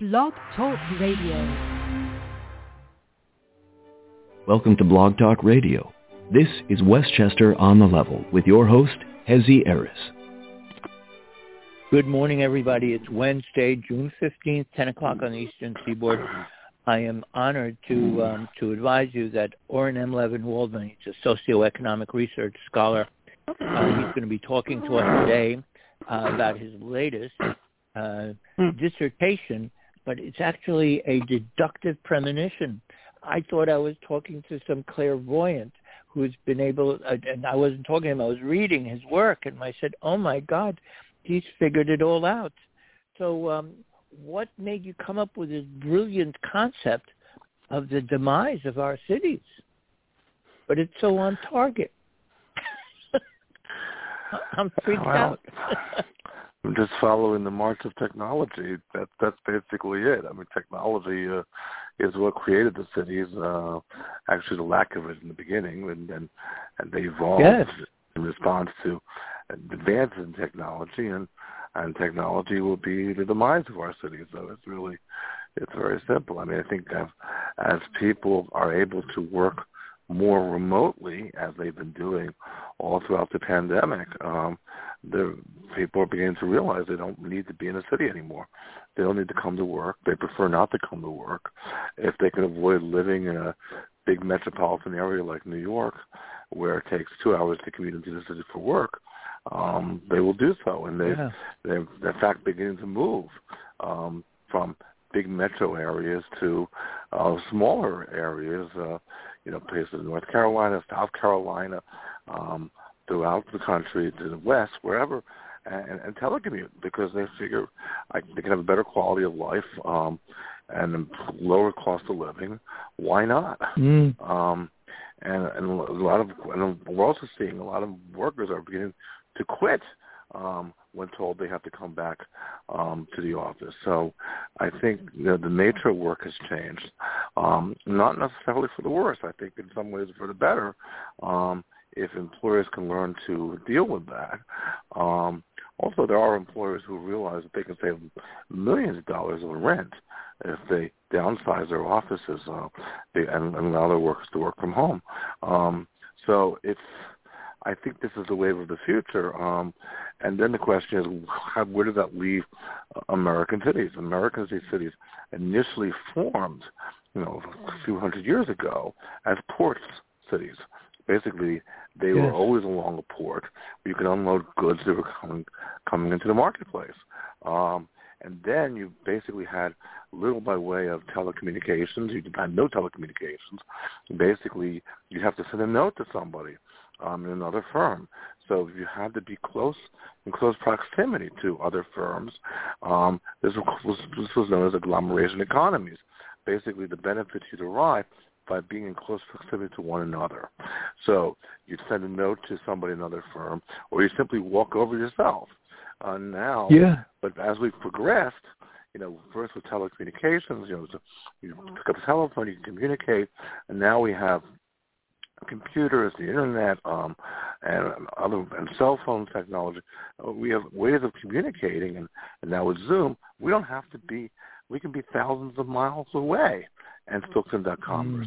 Blog Talk Radio. Welcome to Blog Talk Radio. This is Westchester on the Level with your host, Hezi Eris. Good morning, everybody. It's Wednesday, June 15th, 10 o'clock on the Eastern Seaboard. I am honored to advise you that Oren M. Levin Waldman, he's a socioeconomic research scholar. He's going to be talking to us today about his latest dissertation, but it's actually a deductive premonition. I thought I was talking to some clairvoyant who's been able, and I wasn't talking to him, I was reading his work, and I said, oh my God, he's figured it all out. So what made you come up with this brilliant concept of the demise of our cities? But it's so on target. I'm freaked out. I'm just following the march of technology. That's basically it. I mean, technology is what created the cities. Actually, the lack of it in the beginning, and they evolved in response to advances in technology, and technology will be the demise of our cities. So it's very simple. I mean, I think as people are able to work more remotely, as they've been doing all throughout the pandemic, the people are beginning to realize they don't need to be in a city anymore. They don't need to come to work. They prefer not to come to work. If they can avoid living in a big metropolitan area like New York, where it takes 2 hours to commute into the city for work, they will do so. And they're in fact beginning to move from big metro areas to smaller areas, places in North Carolina, South Carolina, throughout the country, to the west, wherever, and telecommute, because they figure they can have a better quality of life and a lower cost of living. Why not? And we're also seeing a lot of workers are beginning to quit when told they have to come back to the office. So I think the nature of work has changed, not necessarily for the worse. I think in some ways for the better, if employers can learn to deal with that. Also, there are employers who realize that they can save millions of dollars on rent if they downsize their offices and allow their workers to work from home. So I think this is the wave of the future. And then the question is, where does that leave American cities? American cities initially formed, a few hundred years ago as port cities. Basically, they were always along a port where you could unload goods that were coming into the marketplace. And then you basically had little by way of telecommunications. You had no telecommunications. Basically, you have to send a note to somebody in another firm. So you had to be in close proximity to other firms. This was known as agglomeration economies. Basically, the benefits you derive by being in close proximity to one another. So you'd send a note to somebody in another firm, or you simply walk over yourself. But as we've progressed, first with telecommunications, so you pick up the telephone, you can communicate, and now we have computers, the internet, and cell phone technology. We have ways of communicating, and now with Zoom, we can be thousands of miles away and still conduct commerce.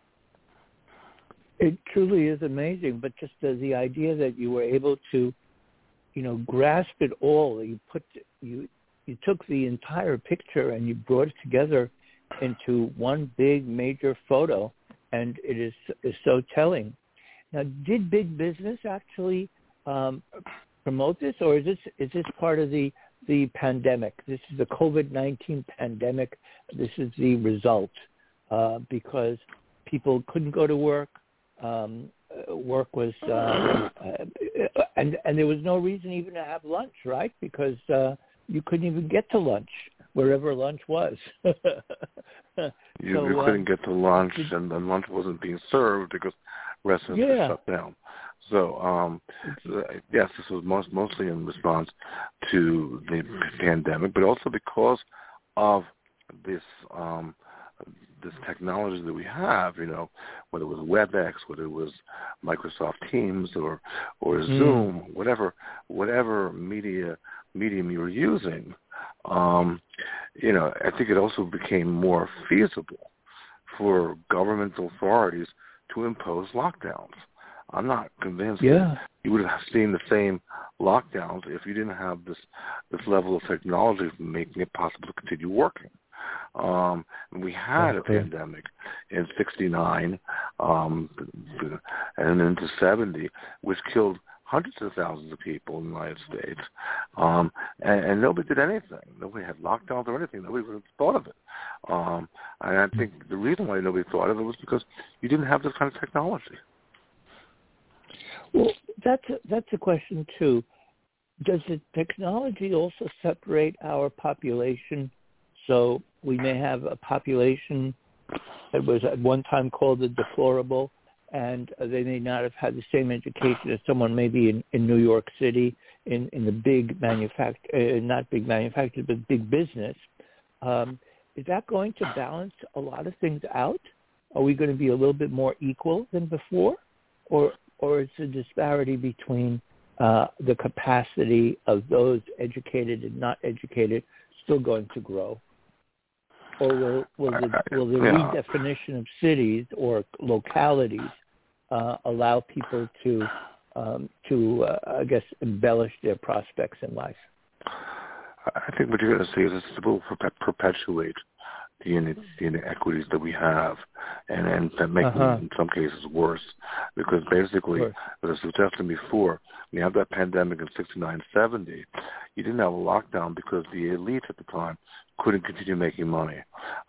It truly is amazing, but just the idea that you were able to, grasp it all. You took the entire picture and you brought it together into one big major photo, and it is so telling. Now, did big business actually promote this, or is this part of the pandemic? This is the COVID-19 pandemic. This is the result because people couldn't go to work. Work was, and there was no reason even to have lunch, right? Because you couldn't even get to lunch wherever lunch was. You couldn't get to lunch, and lunch wasn't being served because restaurants were shut down. So, yes, this was mostly in response to the pandemic, but also because of this technology that we have, whether it was WebEx, whether it was Microsoft Teams or Zoom, whatever medium you were using, I think it also became more feasible for governmental authorities to impose lockdowns. I'm not convinced that you would have seen the same lockdowns if you didn't have this level of technology making it possible to continue working. We had a pandemic in '69 and into '70, which killed hundreds of thousands of people in the United States, and nobody did anything. Nobody had lockdowns or anything. Nobody would have thought of it. And I think the reason why nobody thought of it was because you didn't have this kind of technology. Well, that's a question too. Does the technology also separate our population? So we may have a population that was at one time called the deplorable, and they may not have had the same education as someone maybe in New York City in the big not big manufacturer, but big business. Is that going to balance a lot of things out? Are we going to be a little bit more equal than before? Or is the disparity between the capacity of those educated and not educated still going to grow? Or will the redefinition of cities or localities allow people to I guess, embellish their prospects in life? I think what you're going to see is it will perpetuate the inequities that we have, and that make them in some cases worse. Because basically, as I was suggesting before, when you have that pandemic in '69, '70, you didn't have a lockdown because the elite at the time couldn't continue making money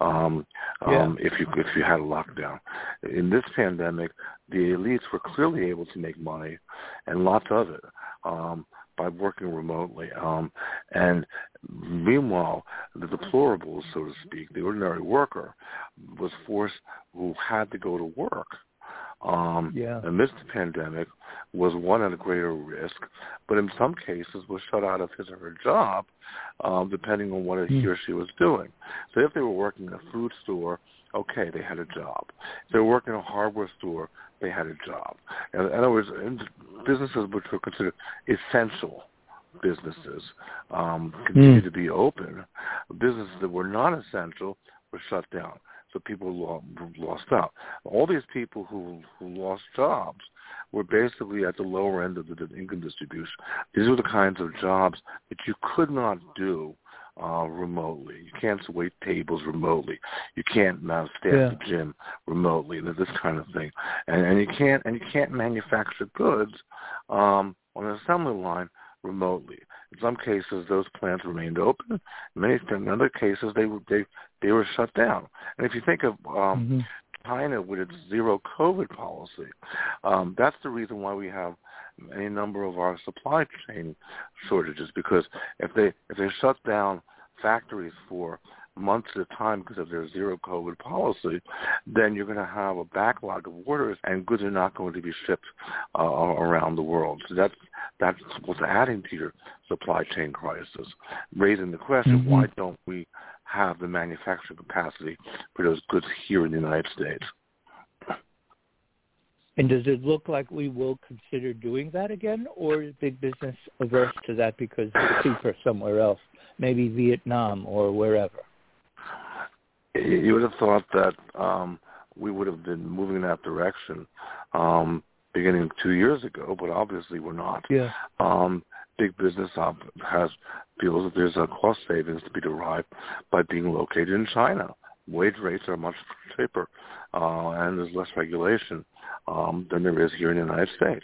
if you had a lockdown. In this pandemic, the elites were clearly able to make money, and lots of it, by working remotely. And meanwhile, the deplorables, so to speak, the ordinary worker, was forced, who had to go to work. Amidst the pandemic, was one at a greater risk, but in some cases was shut out of his or her job, depending on what he or she was doing. So if they were working in a food store, okay, they had a job. If they were working in a hardware store, they had a job. In other words, businesses which were considered essential businesses continued to be open. Businesses that were not essential were shut down. So people lost out. All these people who lost jobs were basically at the lower end of the income distribution. These were the kinds of jobs that you could not do remotely. You can't wait tables remotely. You can't staff the gym remotely. This kind of thing, and you can't manufacture goods on an assembly line remotely. In some cases, those plants remained open. In other cases, they were shut down. And if you think of China with its zero COVID policy, that's the reason why we have any number of our supply chain shortages. Because if they shut down factories for months at a time because of their zero COVID policy, then you're going to have a backlog of orders, and goods are not going to be shipped around the world. So that's what's adding to your supply chain crisis, raising the question, why don't we have the manufacturing capacity for those goods here in the United States? And does it look like we will consider doing that again, or is big business averse to that because it's cheaper somewhere else, maybe Vietnam or wherever? You would have thought that we would have been moving in that direction beginning 2 years ago, but obviously we're not. Big business feels that there's a cost savings to be derived by being located in China. Wage rates are much cheaper, and there's less regulation than there is here in the United States.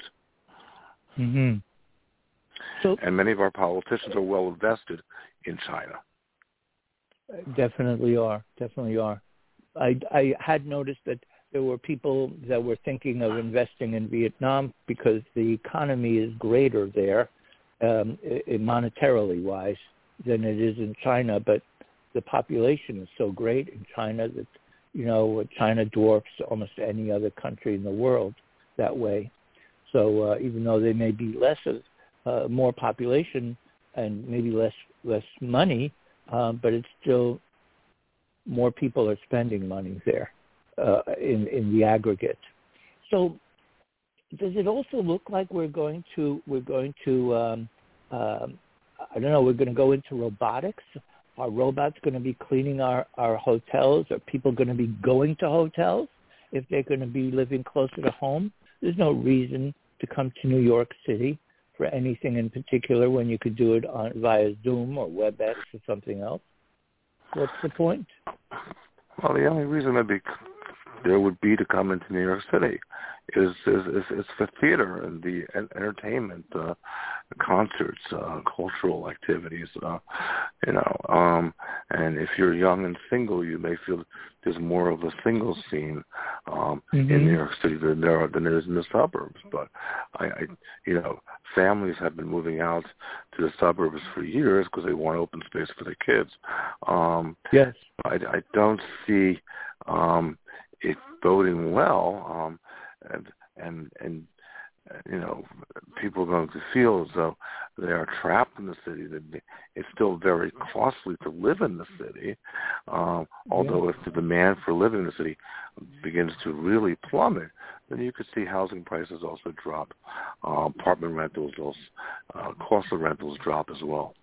So, and many of our politicians are well invested in China. Definitely are. I had noticed that there were people that were thinking of investing in Vietnam because the economy is greater there, monetarily wise, than it is in China. But the population is so great in China that, China dwarfs almost any other country in the world that way. So even though they may be more population and maybe less money, but it's still more people are spending money there in the aggregate. So does it also look like we're going to go into robotics Are robots going to be cleaning our hotels? Are people going to be going to hotels if they're going to be living closer to home? There's no reason to come to New York City for anything in particular when you could do it via Zoom or WebEx or something else. What's the point? Well, the only reason there would be to come into New York City is for theater and the entertainment, concerts, cultural activities, and if you're young and single, you may feel there's more of a single scene in New York City than there is in the suburbs. But families have been moving out to the suburbs for years because they want open space for their kids. Yes, I don't see it boding well, and people are going to feel as though they are trapped in the city. That it's still very costly to live in the city, although if the demand for living in the city begins to really plummet, then you could see housing prices also drop, apartment rentals, cost of rentals drop as well.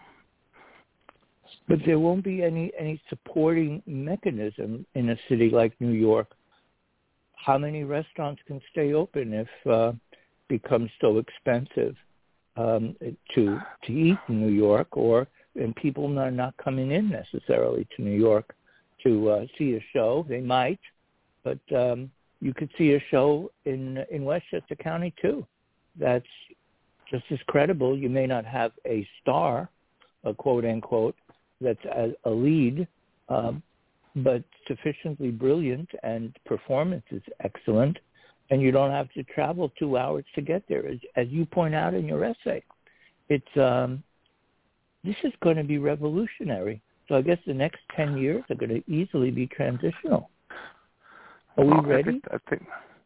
But there won't be any supporting mechanism in a city like New York. How many restaurants can stay open if it becomes so expensive to eat in New York, and people are not coming in necessarily to New York to see a show? They might, but you could see a show in Westchester County too. That's just as credible. You may not have a star, a quote unquote, that's a lead, but sufficiently brilliant, and performance is excellent, and you don't have to travel 2 hours to get there. As you point out in your essay, this is going to be revolutionary. So I guess the next 10 years are going to easily be transitional. Are we ready? I think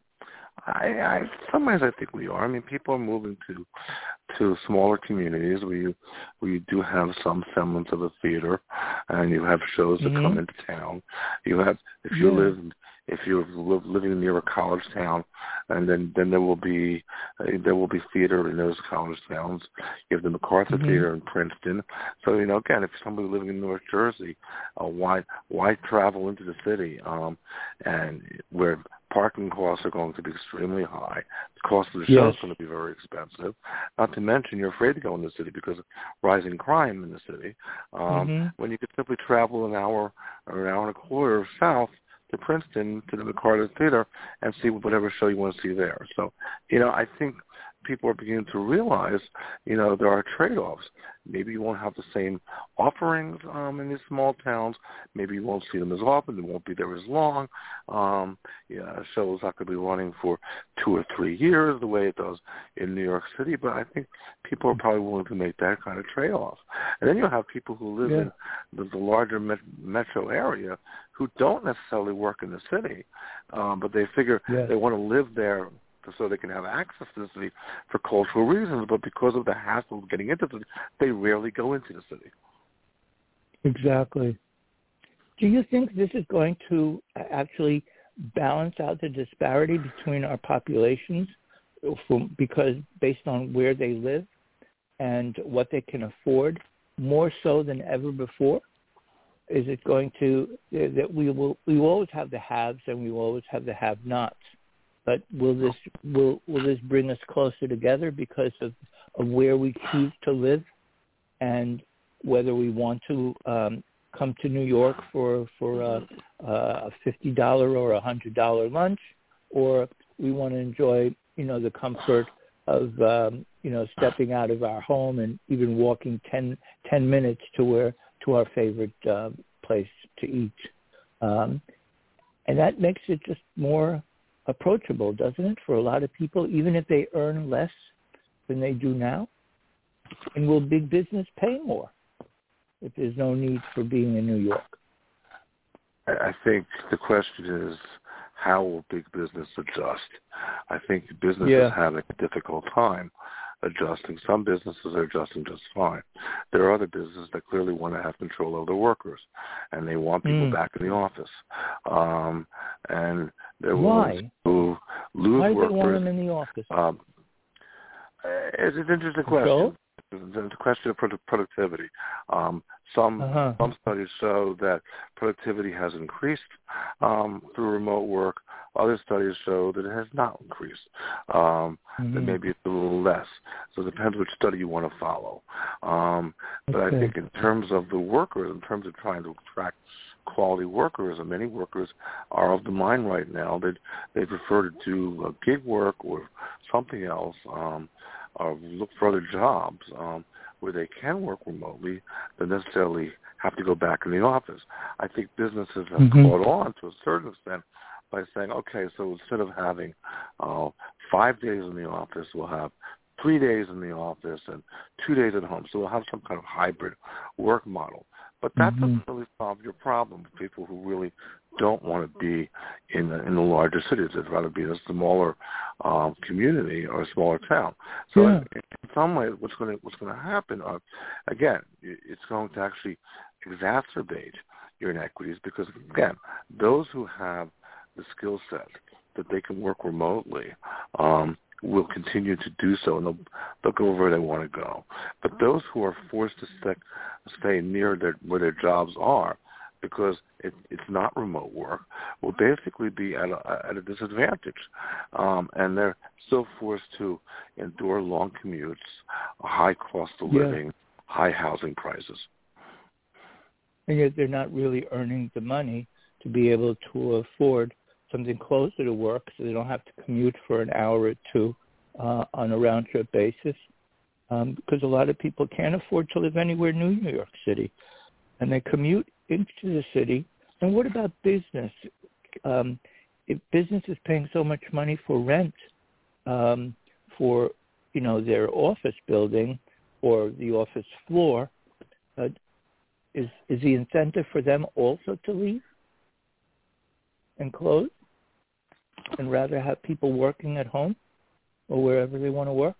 sometimes I think we are. I mean, people are moving to smaller communities where you do have some semblance of a theater, and you have shows that come into town. You have if you're living near a college town, and then there will be theater in those college towns. You have the MacArthur Theater in Princeton. So again, if somebody living in North Jersey, why travel into the city, and where parking costs are going to be extremely high. The cost of the show is going to be very expensive. Not to mention, you're afraid to go in the city because of rising crime in the city. When you could simply travel an hour or an hour and a quarter south to Princeton to the MacArthur Theater and see whatever show you want to see there. So, I think people are beginning to realize, there are trade-offs. Maybe you won't have the same offerings in these small towns. Maybe you won't see them as often. They won't be there as long. Shows not going to be running for 2 or 3 years the way it does in New York City. But I think people are probably willing to make that kind of trade-off. And then you'll have people who live in the larger metro area who don't necessarily work in the city, but they figure they want to live there so they can have access to the city for cultural reasons, but because of the hassle of getting into the city, they rarely go into the city. Exactly. Do you think this is going to actually balance out the disparity between our populations because based on where they live and what they can afford, more so than ever before? Is it going to, that we will always have the haves and we will always have the have-nots? But will this bring us closer together because of where we choose to live, and whether we want to come to New York for a $50 or $100 lunch, or we want to enjoy the comfort of stepping out of our home and even walking 10 minutes to our favorite place to eat, and that makes it just more approachable, doesn't it, for a lot of people, even if they earn less than they do now? And will big business pay more if there's no need for being in New York? I think the question is, how will big business adjust? I think business is having a difficult time adjusting. Some businesses are adjusting just fine. There are other businesses that clearly want to have control of their workers, and they want people back in the office. And they're willing to lose Why do workers. They want them in the office? It's an interesting question. It's a question of productivity. Some studies show that productivity has increased through remote work. Other studies show that it has not increased. That maybe it's a little less. So it depends which study you want to follow. But I think in terms of the workers, in terms of trying to attract quality workers, and many workers are of the mind right now that they prefer to do gig work or something else, or look for other jobs where they can work remotely than necessarily have to go back in the office. I think businesses have caught on to a certain extent by saying, okay, so instead of having 5 days in the office, we'll have 3 days in the office and 2 days at home. So we'll have some kind of hybrid work model. But that doesn't really solve your problem for people who really don't want to be in the larger cities. They'd rather be in a smaller community or a smaller town. So in some ways, what's going to happen? Again, it's going to actually exacerbate your inequities because, again, those who have the skill set that they can work remotely will continue to do so, and they'll go where they want to go. But those who are forced to stay near where their jobs are, because it's not remote work, will basically be at a disadvantage, and they're still forced to endure long commutes, a high cost of living, high housing prices, and yet they're not really earning the money to be able to afford something closer to work, so they don't have to commute for an hour or two on a round-trip basis, because a lot of people can't afford to live anywhere near New York City, and they commute into the city. And what about business? If business is paying so much money for rent for their office building or the office floor, is the incentive for them also to leave and close, and rather have people working at home or wherever they want to work?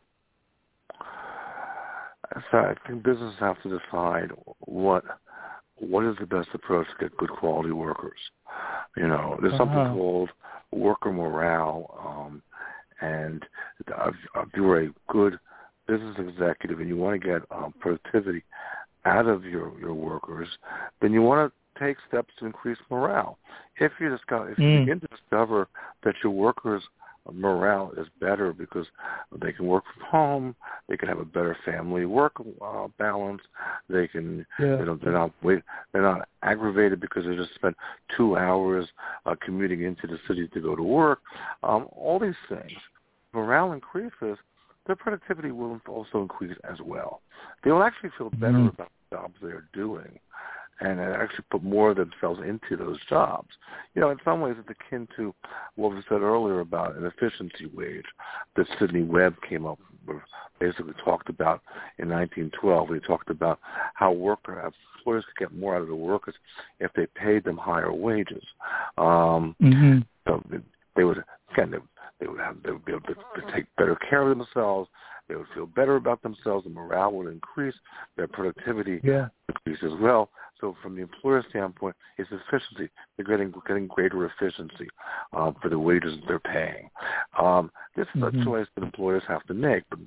So I think businesses have to decide what is the best approach to get good quality workers. There's something called worker morale, and if you're a good business executive and you want to get productivity out of your workers, then you want to take steps to increase morale. If you begin to discover that your workers' morale is better because they can work from home, they can have a better family work balance, they can they're not aggravated because they just spent 2 hours commuting into the city to go to work. All these things, morale increases, their productivity will also increase as well. They will actually feel better about the jobs they're doing, and actually put more of themselves into those jobs. In some ways it's akin to what we said earlier about an efficiency wage that Sidney Webb came up with, basically talked about in 1912. He talked about how employers could get more out of the workers if they paid them higher wages. So they would be able to take better care of themselves. They would feel better about themselves. The morale would increase. Their productivity increase as well. So from the employer standpoint, it's efficiency. They're getting greater efficiency for the wages that they're paying. This is a choice that employers have to make. But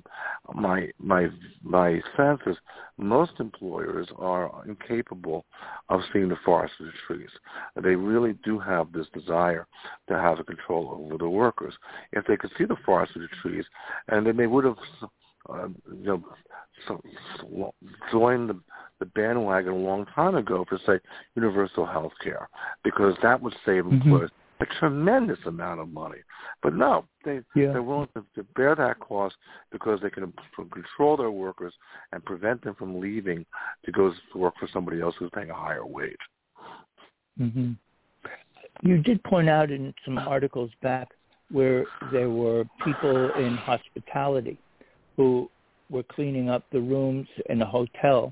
my sense is most employers are incapable of seeing the forest for the trees. They really do have this desire to have a control over the workers. If they could see the forest for the trees, and then they would have joined the bandwagon a long time ago for, say, universal health care, because that would save employers a tremendous amount of money. But no, they're willing to bear that cost because they can control their workers and prevent them from leaving to go to work for somebody else who's paying a higher wage. You did point out in some articles back where there were people in hospitality who were cleaning up the rooms in a hotel,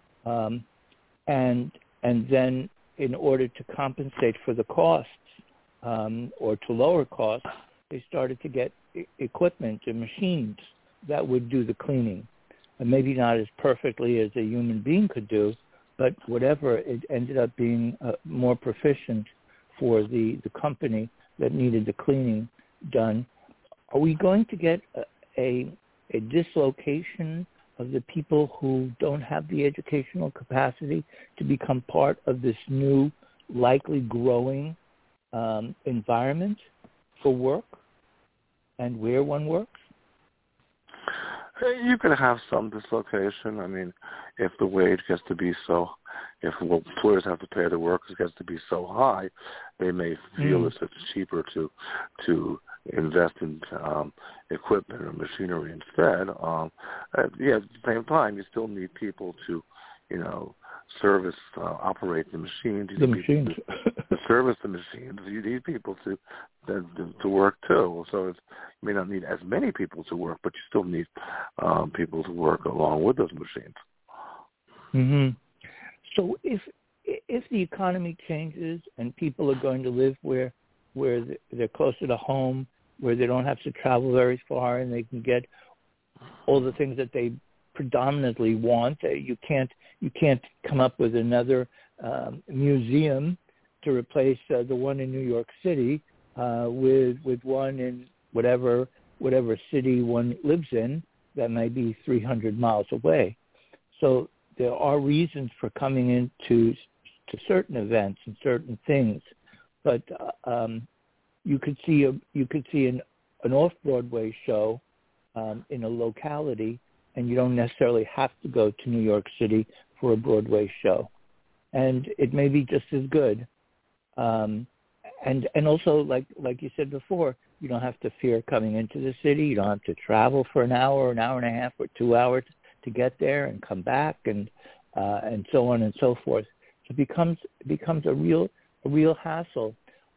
and then in order to compensate for the costs or to lower costs, they started to get equipment and machines that would do the cleaning. And maybe not as perfectly as a human being could do, but whatever, it ended up being more proficient for the company that needed the cleaning done. Are we going to get a dislocation of the people who don't have the educational capacity to become part of this new, likely growing environment for work and where one works? You can have some dislocation. I mean, if the wage gets to be so, if what employers have to pay their workers gets to be so high, they may feel it's cheaper to invest in equipment or machinery instead. At the same time, you still need people to, service, operate the machines. You need people to service the machines. You need people to work too. So you may not need as many people to work, but you still need people to work along with those machines. Mm-hmm. So if the economy changes and people are going to live where they're closer to home, where they don't have to travel very far, and they can get all the things that they predominantly want, you can't come up with another museum to replace the one in New York City with one in whatever city one lives in that might be 300 miles away. So there are reasons for coming into certain events and certain things, but you could see an off-Broadway show in a locality, and you don't necessarily have to go to New York City for a Broadway show, and it may be just as good. And also, like you said before, you don't have to fear coming into the city. You don't have to travel for an hour and a half, or 2 hours to get there and come back, and so on and so forth. So it becomes a real hassle.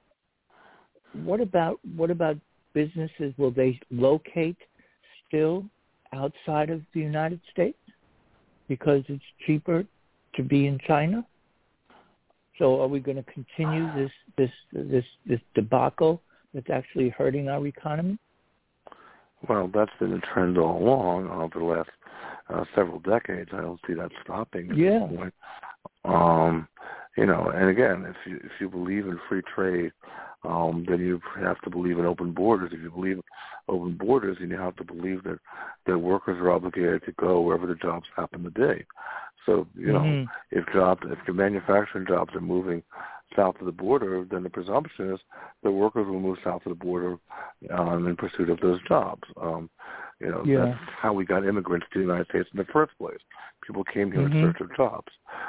What about businesses? Will they locate still outside of the United States because it's cheaper to be in China? So are we going to continue this debacle that's actually hurting our economy? Well, that's been a trend all along over the last several decades. I don't see that stopping at this point. And again, if you believe in free trade, then you have to believe in open borders. If you believe in open borders, then you have to believe that workers are obligated to go wherever the jobs happen to be. So, if the manufacturing jobs are moving south of the border, then the presumption is that workers will move south of the border in pursuit of those jobs. That's how we got immigrants to the United States in the first place. People came here in search of jobs.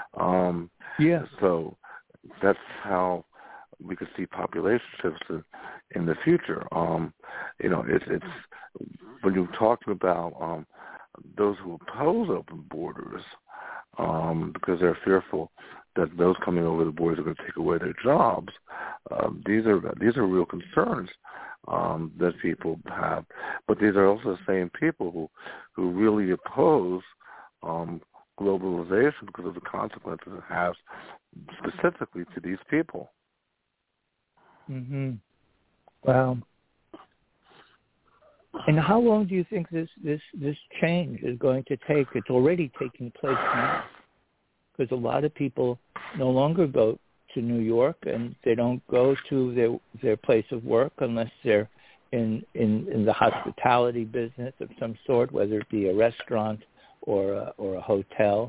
So that's how we could see population shifts in the future. It's when you're talking about those who oppose open borders, because they're fearful that those coming over the borders are going to take away their jobs. These are real concerns that people have, but these are also the same people who really oppose globalization because of the consequences it has specifically to these people. Mm-hmm. Wow. And how long do you think this change is going to take? It's already taking place now, because a lot of people no longer go to New York, and they don't go to their place of work unless they're in the hospitality business of some sort, whether it be a restaurant or a hotel.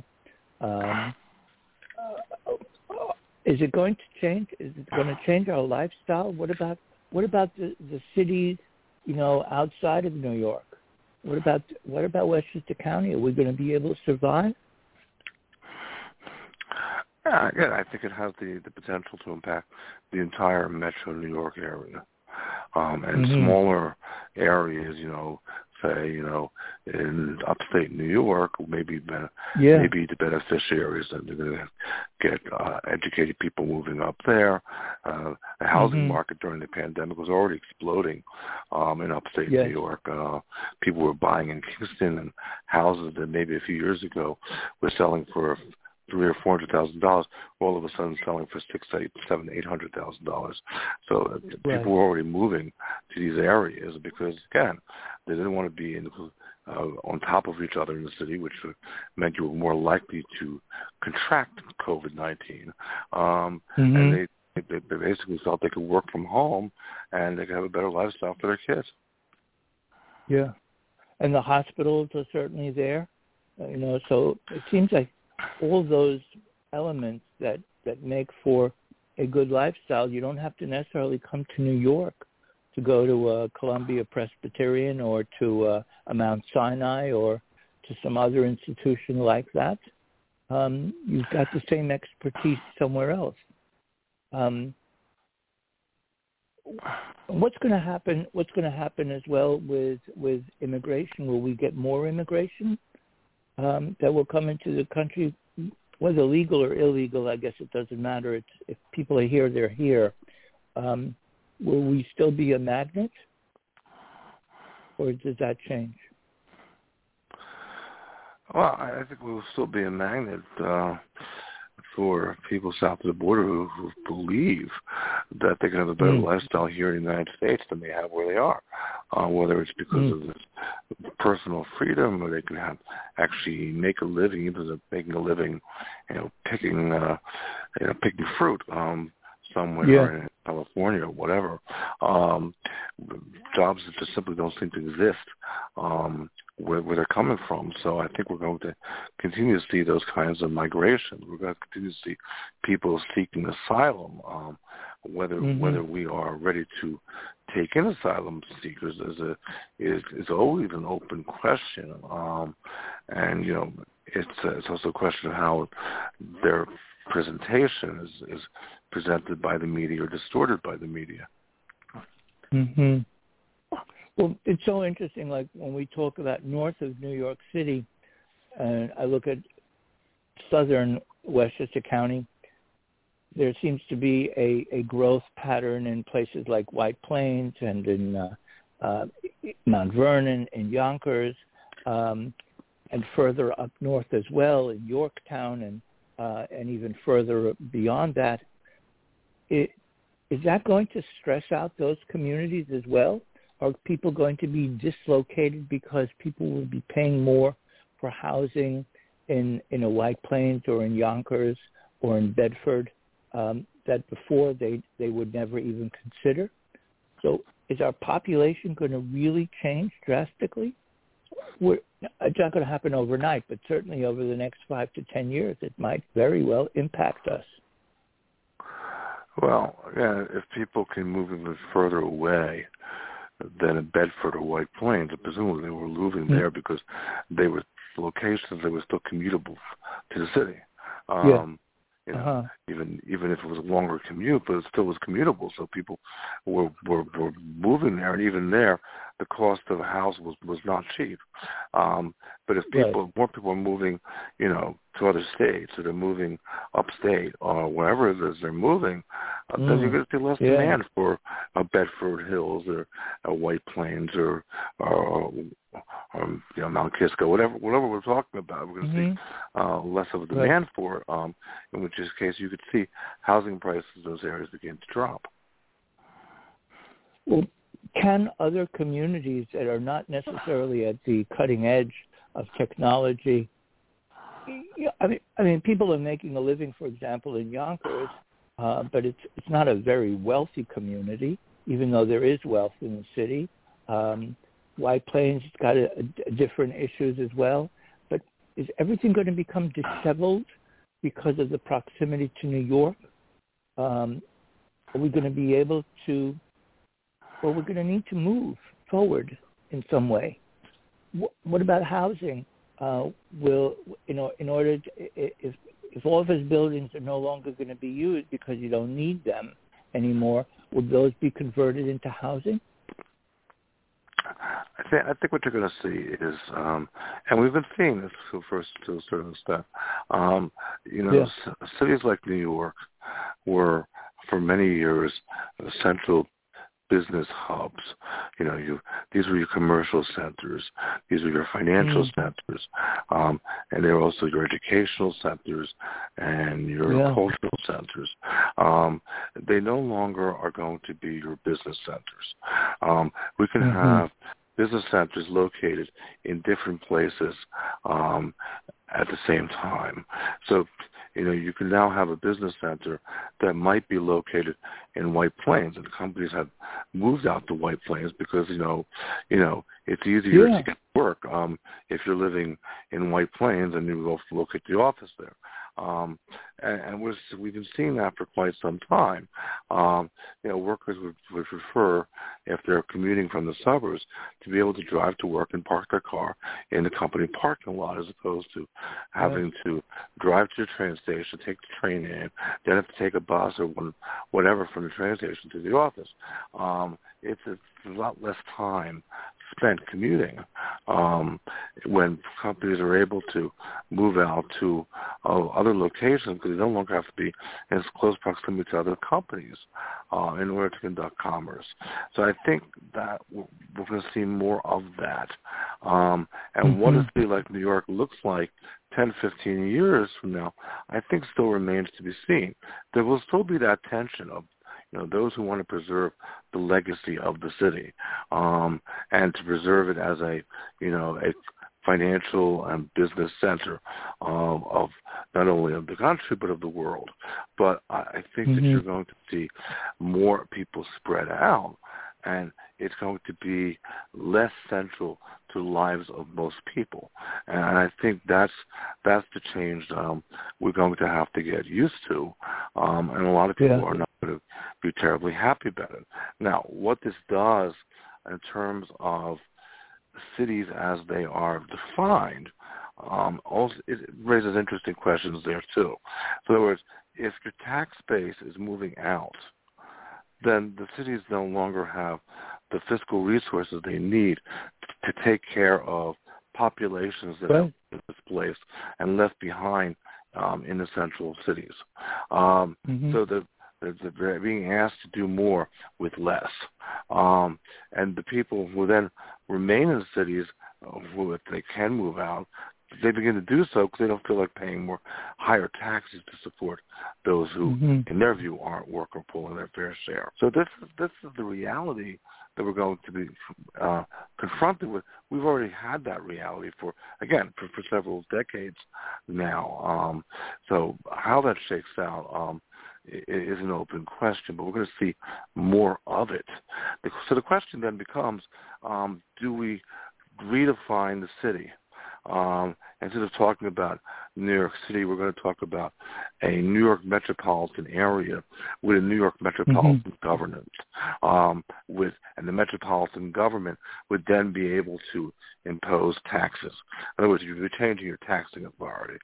Is it going to change? Is it going to change our lifestyle? What about the cities, outside of New York? What about Westchester County? Are we going to be able to survive? Yeah, I think it has the potential to impact the entire metro New York area, and smaller areas, say, in upstate New York, maybe the beneficiaries, and they're going to get educated people moving up there. The housing market during the pandemic was already exploding in upstate New York. People were buying in Kingston, and houses that maybe a few years ago were selling for $300,000 or $400,000, all of a sudden selling for $800,000. So people were already moving to these areas because, again, they didn't want to be on top of each other in the city, which meant you were more likely to contract COVID-19. And they basically felt they could work from home and they could have a better lifestyle for their kids. Yeah. And the hospitals are certainly there. So it seems like all those elements that make for a good lifestyle, you don't have to necessarily come to New York to go to a Columbia Presbyterian or to a Mount Sinai or to some other institution like that. You've got the same expertise somewhere else. What's going to happen? What's going to happen as well with immigration? Will we get more immigration that will come into the country, whether legal or illegal? I guess it doesn't matter. If people are here, they're here. Will we still be a magnet, or does that change? Well, I think we will still be a magnet for people south of the border who believe that they can have a better lifestyle here in the United States than they have where they are, whether it's because of this personal freedom, or they can actually make a living, even if they're making a living, picking fruit somewhere in California or whatever. Jobs that just simply don't seem to exist where they're coming from. So I think we're going to continue to see those kinds of migration. We're going to continue to see people seeking asylum. Whether we are ready to take in asylum seekers is always an open question. And it's also a question of how their presentation is presented by the media or distorted by the media. Mm-hmm. Well, it's so interesting, like when we talk about north of New York City, and I look at southern Westchester County, there seems to be a growth pattern in places like White Plains and in Mount Vernon and Yonkers, and further up north as well in Yorktown and even further beyond that. Is that going to stress out those communities as well? Are people going to be dislocated because people will be paying more for housing in a White Plains or in Yonkers or in Bedford that before they would never even consider? So is our population going to really change drastically? It's not going to happen overnight, but certainly over the next 5 to 10 years, it might very well impact us. Well, yeah, if people can move even further away than in Bedford or White Plains, presumably they were moving there because they were locations that were still commutable to the city. Even if it was a longer commute, but it still was commutable. So people were moving there, and even there, the cost of a house was not cheap. But if more people are moving, to other states, or they're moving upstate or wherever it is they're moving, then you're going to see less demand for Bedford Hills or White Plains or Mount Kisco, whatever we're talking about. We're going to see less of a demand for it, in which case you could see housing prices in those areas begin to drop. Well, can other communities that are not necessarily at the cutting edge of technology, I mean, people are making a living, for example, in Yonkers, but it's not a very wealthy community, even though there is wealth in the city. White Plains has got different issues as well. But is everything going to become disheveled because of the proximity to New York? Are we going to be able to, well, we're going to need to move forward in some way. What about housing? In order to, if office buildings are no longer going to be used because you don't need them anymore, will those be converted into housing? I think what you're going to see is, and we've been seeing this to a certain extent, cities like New York were for many years central business hubs. These were your commercial centers. These were your financial centers. And they were also your educational centers and your cultural centers. They no longer are going to be your business centers. We can have business centers located in different places at the same time. So, you can now have a business center that might be located in White Plains, and companies have moved out to White Plains because, it's easier to get to work if you're living in White Plains and you go locate the office there. And we've been seeing that for quite some time. Workers would prefer, if they're commuting from the suburbs, to be able to drive to work and park their car in the company parking lot, as opposed to having to drive to the train station, take the train in, then have to take a bus or whatever from the train station to the office. It's a lot less time spent commuting when companies are able to move out to other locations, because they no longer have to be in close proximity to other companies in order to conduct commerce. So I think that we're going to see more of that. And what a city like New York looks like 10, 15 years from now, I think still remains to be seen. There will still be that tension of those who want to preserve the legacy of the city, and to preserve it as a financial and business center of not only of the country but of the world. But I think that you're going to see more people spread out, and it's going to be less central to the lives of most people. And I think that's the change we're going to have to get used to, and a lot of people are not going to be terribly happy about it. Now, what this does in terms of cities as they are defined, also it raises interesting questions there too. So in other words, if your tax base is moving out, then the cities no longer have the fiscal resources they need to take care of populations that have been displaced and left behind in the central cities. So they're being asked to do more with less. And the people who then remain in the cities, who if they can move out, they begin to do so because they don't feel like paying more higher taxes to support those who, in their view, aren't working or pulling their fair share. So this is the reality that we're going to be confronted with. We've already had that reality for several decades now. So how that shakes out is an open question, but we're going to see more of it. So the question then becomes, do we redefine the city? Instead of talking about New York City, we're going to talk about a New York metropolitan area with a New York metropolitan governance, and the metropolitan government would then be able to impose taxes. In other words, you'd be changing your taxing authority.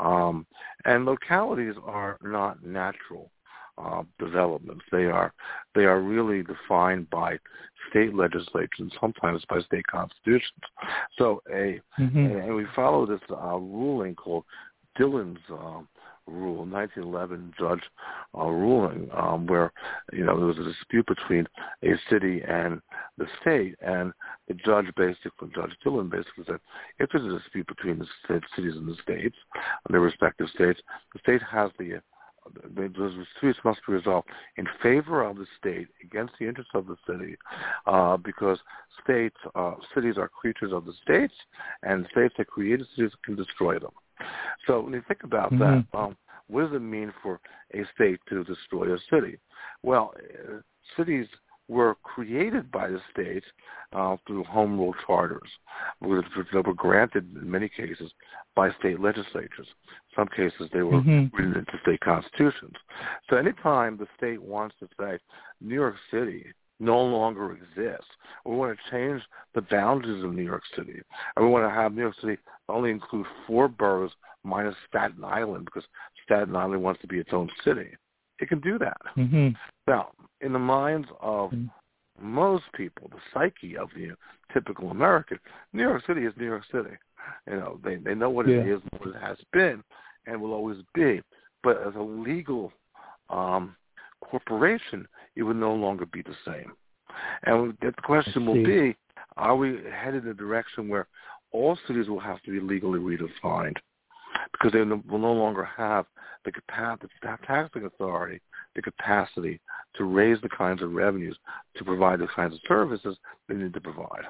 And localities are not natural developments. They are really defined by state legislation, sometimes by state constitutions. So and we follow this ruling called Dillon's rule, 1911 judge ruling, where there was a dispute between a city and the state, and the Judge Dillon basically said, if there's a dispute between the cities and the states, and their respective states, the state has those disputes must be resolved in favor of the state against the interests of the city, because cities are creatures of the states, and states that created cities can destroy them. So when you think about that, what does it mean for a state to destroy a city? Well, cities were created by the states through home rule charters that were granted in many cases by state legislatures. In some cases they were written into state constitutions. So anytime the state wants to say New York City no longer exists, or we want to change the boundaries of New York City, and we want to have New York City only include 4 boroughs minus Staten Island because Staten Island wants to be its own city, it can do that. Now, in the minds of most people, the psyche of the typical American, New York City is New York City. They know what it is and what it has been and will always be. But as a legal corporation, it would no longer be the same. And the question will be, are we headed in a direction where all cities will have to be legally redefined? Because they will no longer have the taxing authority, the capacity to raise the kinds of revenues to provide the kinds of services they need to provide.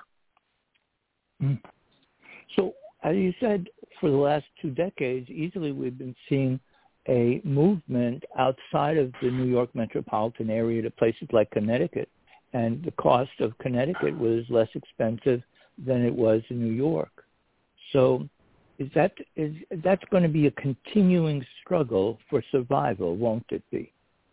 So, as you said, for the last 2 decades, easily we've been seeing a movement outside of the New York metropolitan area to places like Connecticut. And the cost of Connecticut was less expensive than it was in New York. So that's going to be a continuing struggle for survival, won't it be?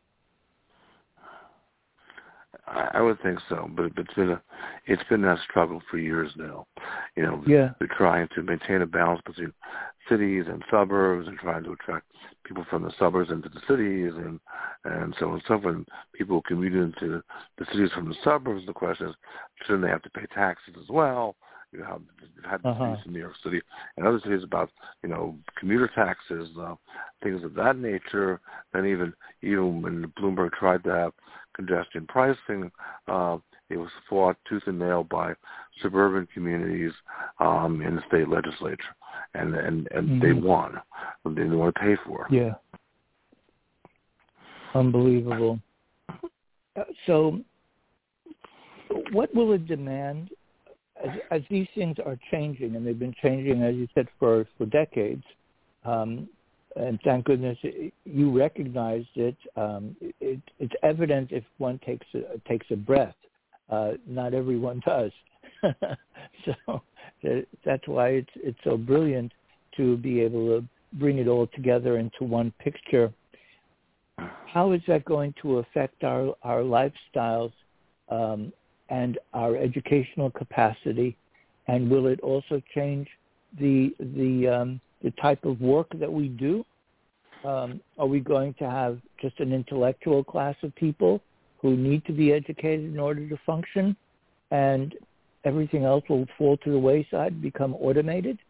I would think so, but it's been that struggle for years now. Yeah. They're trying to maintain a balance between cities and suburbs, and trying to attract people from the suburbs into the cities, and so on and so forth. And people commute into the cities from the suburbs. The question is, shouldn't they have to pay taxes as well? How they've had cities in New York City and other cities about commuter taxes, things of that nature. And even when Bloomberg tried to have congestion pricing, it was fought tooth and nail by suburban communities in the state legislature, and they won. They didn't want to pay for it. Yeah, unbelievable. So, what will it demand? As these things are changing, and they've been changing, as you said, for decades, and thank goodness you recognized it. It's evident if one takes a breath. Not everyone does. So that's why it's so brilliant to be able to bring it all together into one picture. How is that going to affect our lifestyles? And our educational capacity, and will it also change the type of work that we do? Are we going to have just an intellectual class of people who need to be educated in order to function, and everything else will fall to the wayside, become automated?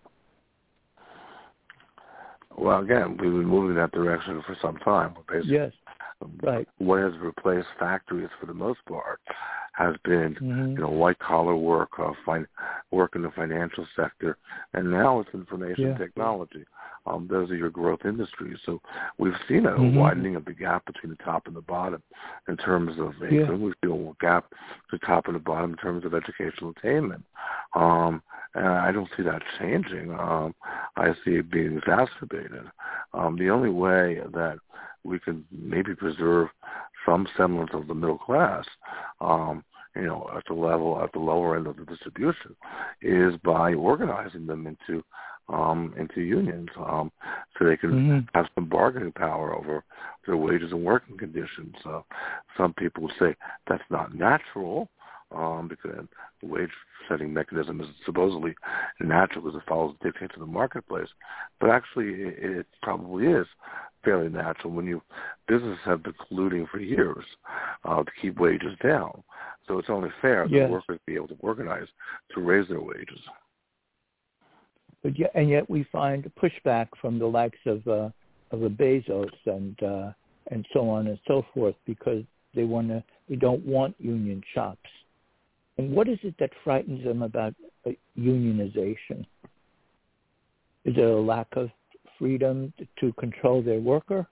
Well, again, we've been moving in that direction for some time. Basically, yes, right. What has replaced factories for the most part has been, white collar work, work in the financial sector, and now it's information technology. Those are your growth industries. So we've seen a widening of the gap between the top and the bottom in terms of income. We feel a gap between the top and the bottom in terms of educational attainment. And I don't see that changing. I see it being exacerbated. The only way that we can maybe preserve some semblance of the middle class, at the lower end of the distribution, is by organizing them into unions, so they can have some bargaining power over their wages and working conditions. Some people would say that's not natural, because the wage setting mechanism is supposedly natural because it follows the dictates of the marketplace. But actually, it probably is fairly natural when businesses have been colluding for years to keep wages down. So it's only fair that workers be able to organize to raise their wages. But yet we find pushback from the likes of a Bezos and so on and so forth, because they don't want union shops. And what is it that frightens them about unionization? Is it a lack of freedom to control their worker?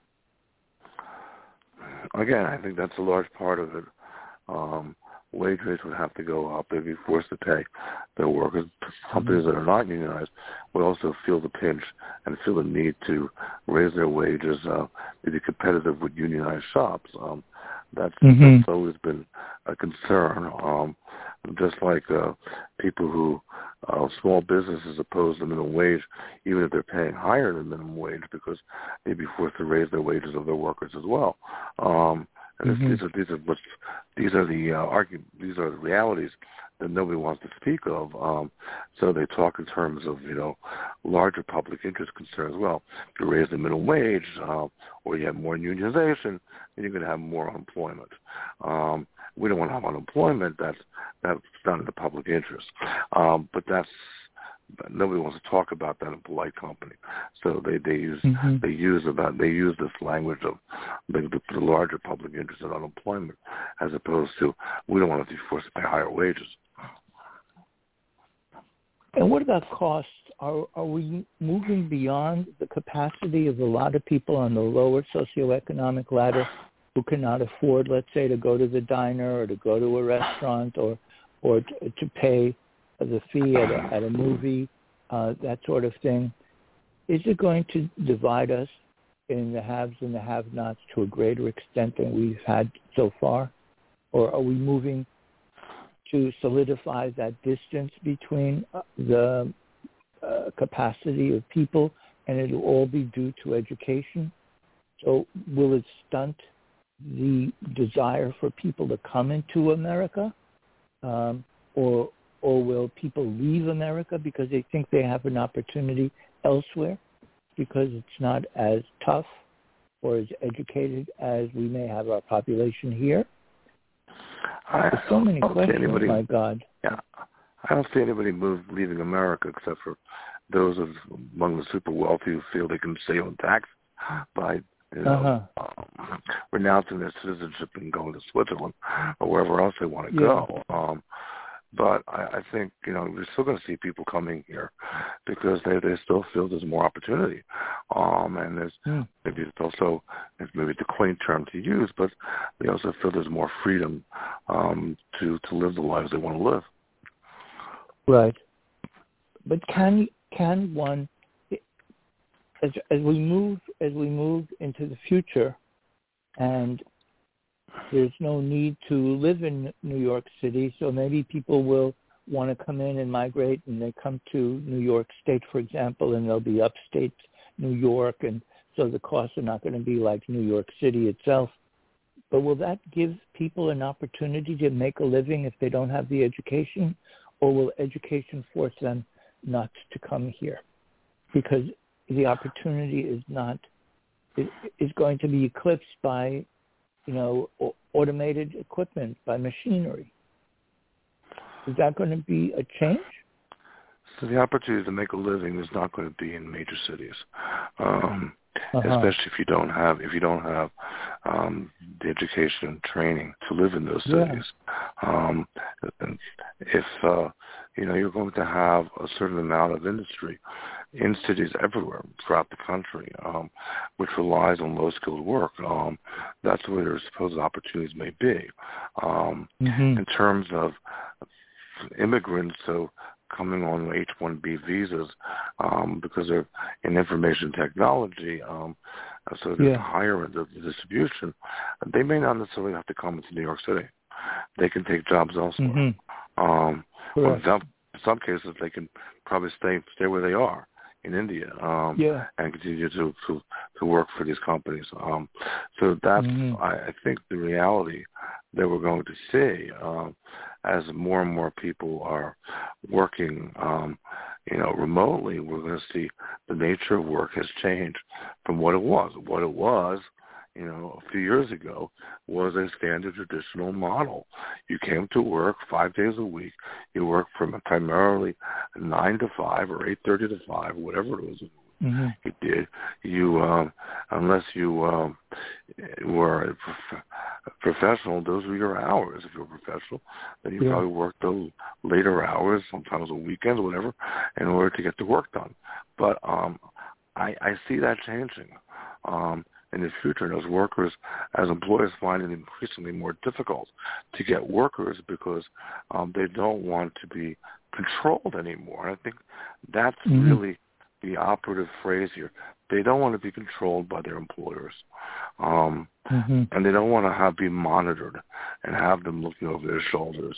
Again, I think that's a large part of it. Wage rates would have to go up. They'd be forced to pay their workers. Companies that are not unionized would also feel the pinch and feel the need to raise their wages to be competitive with unionized shops. That's always been a concern. Just like people who, small businesses oppose the minimum wage, even if they're paying higher than minimum wage, because they'd be forced to raise their wages of their workers as well. And these are the realities that nobody wants to speak of. So they talk in terms of larger public interest concerns. Well, if you raise the minimum wage, or you have more unionization, then you're going to have more unemployment. We don't want to have unemployment. That's not in the public interest. But nobody wants to talk about that in polite company. So they use this language of the larger public interest in unemployment, as opposed to we don't want to be forced to pay higher wages. And what about costs? Are we moving beyond the capacity of a lot of people on the lower socioeconomic ladder who cannot afford, let's say, to go to the diner or to go to a restaurant or to pay the fee at a movie, that sort of thing? Is it going to divide us in the haves and the have-nots to a greater extent than we've had so far? Or are we moving to solidify that distance between the capacity of people, and it'll all be due to education. So will it stunt the desire for people to come into America, or will people leave America because they think they have an opportunity elsewhere because it's not as tough or as educated as we may have our population here? There's so many questions, my God. Yeah, I don't see anybody leaving America except for those among the super wealthy who feel they can save on taxes by renouncing their citizenship and going to Switzerland or wherever else they want to go. But I think, we're still going to see people coming here because they still feel there's more opportunity. And there's maybe it's also, maybe it's a quaint term to use, but they also feel there's more freedom to live the lives they want to live. Right. But can one, as we move into the future, and there's no need to live in New York City, so maybe people will want to come in and migrate, and they come to New York State, for example, and they'll be upstate New York, and so the costs are not going to be like New York City itself. But will that give people an opportunity to make a living if they don't have the education, or will education force them not to come here? Because the opportunity is going to be eclipsed by automated equipment, by machinery. Is that going to be a change? So the opportunity to make a living is not going to be in major cities, especially if you don't have the education and training to live in those cities. If you're going to have a certain amount of industry in cities everywhere throughout the country, which relies on low-skilled work, that's where their supposed opportunities may be. In terms of immigrants, so coming on H-1B visas because they're in information technology, so they're higher in the distribution, they may not necessarily have to come into New York City. They can take jobs elsewhere. In some cases, they can probably stay where they are in India and continue to work for these companies. So that's, I think, the reality that we're going to see as more and more people are working, remotely. We're going to see the nature of work has changed from what it was. What it was, a few years ago, was a standard traditional model. You came to work 5 days a week. You worked from primarily 9 to 5 or 8:30 to 5, whatever it was. You did. You, unless you were a professional, those were your hours. If you were a professional, then you probably worked those later hours, sometimes on weekends, whatever, in order to get the work done. But I see that changing in the future. And those workers, as employers, find it increasingly more difficult to get workers because they don't want to be controlled anymore. And I think that's really the operative phrase here. They don't want to be controlled by their employers, and they don't want to be monitored and have them looking over their shoulders.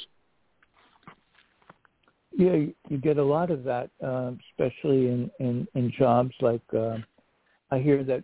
Yeah, you get a lot of that, especially in jobs like I hear that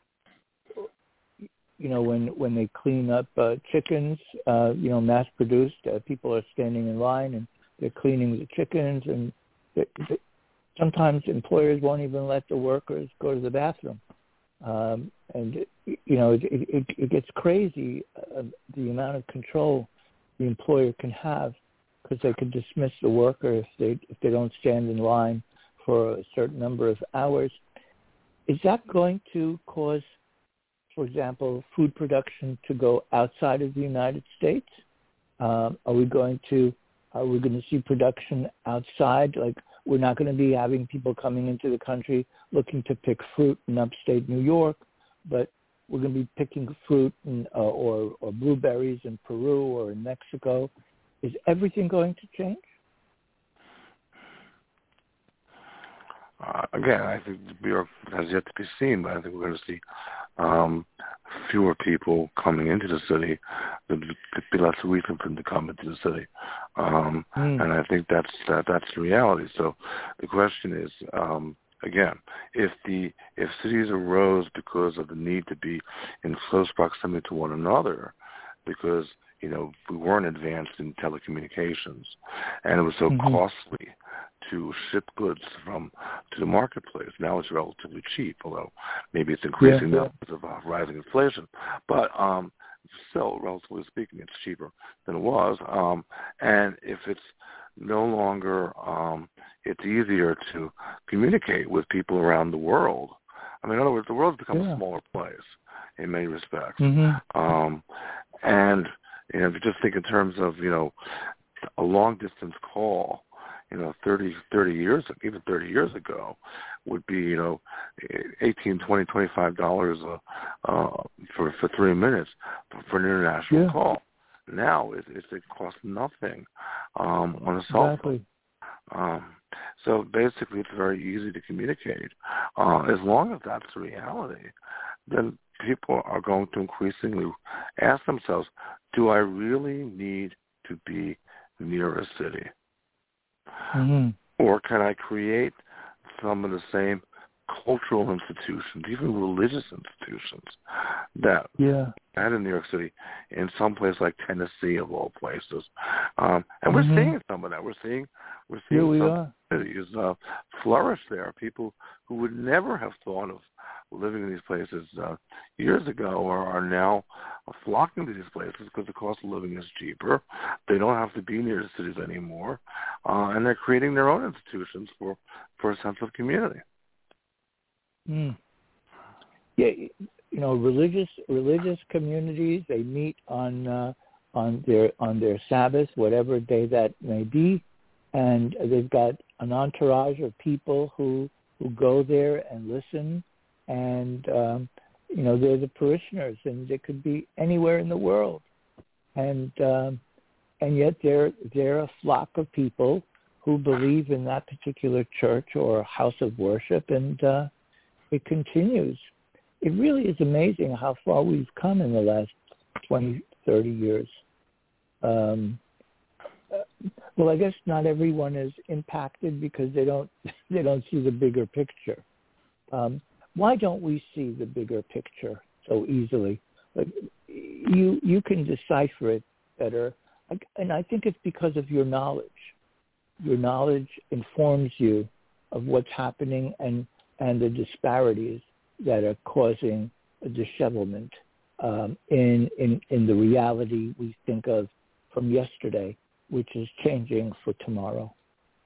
when they clean up chickens, mass produced, people are standing in line and they're cleaning the chickens, and sometimes employers won't even let the workers go to the bathroom. And it gets crazy, the amount of control the employer can have, because they could dismiss the worker if they don't stand in line for a certain number of hours. Is that going to cause, for example, food production to go outside of the United States? Are we going to see production outside? Like, we're not going to be having people coming into the country looking to pick fruit in upstate New York, but we're going to be picking fruit or blueberries in Peru or in Mexico. Is everything going to change? Again, I think New York has yet to be seen, but I think we're going to see fewer people coming into the city, there'd be less reason for them to come into the city. And I think that's the reality. So the question is, again, if cities arose because of the need to be in close proximity to one another, because we weren't advanced in telecommunications, and it was so costly to ship goods to the marketplace. Now it's relatively cheap, although maybe it's increasing now because of rising inflation. But still, relatively speaking, it's cheaper than it was. And if it's no longer, it's easier to communicate with people around the world. I mean, in other words, the world's become a smaller place in many respects. And if you just think in terms of, a long-distance call, 30 years, even 30 years ago, would be, $18, $20, $25 for 3 minutes for an international call. Now it costs nothing on a cell phone. So basically, it's very easy to communicate. As long as that's the reality, then people are going to increasingly ask themselves, do I really need to be near a city? Or can I create some of the same cultural institutions, even religious institutions, that had in New York City, in some place like Tennessee, of all places? And we're seeing some of that. We're seeing some cities flourish there. People who would never have thought of living in these places years ago are now flocking to these places because the cost of living is cheaper. They don't have to be near the cities anymore, and they're creating their own institutions for a sense of community. Yeah, religious communities, they meet on their Sabbath, whatever day that may be, and they've got an entourage of people who go there and listen. And, they're the parishioners, and they could be anywhere in the world. And yet they're a flock of people who believe in that particular church or house of worship, and it continues. It really is amazing how far we've come in the last 20, 30 years. Well, I guess not everyone is impacted because they don't see the bigger picture. Why don't we see the bigger picture so easily? Like, you can decipher it better, and I think it's because of your knowledge. Your knowledge informs you of what's happening and the disparities that are causing a dishevelment in the reality we think of from yesterday, which is changing for tomorrow.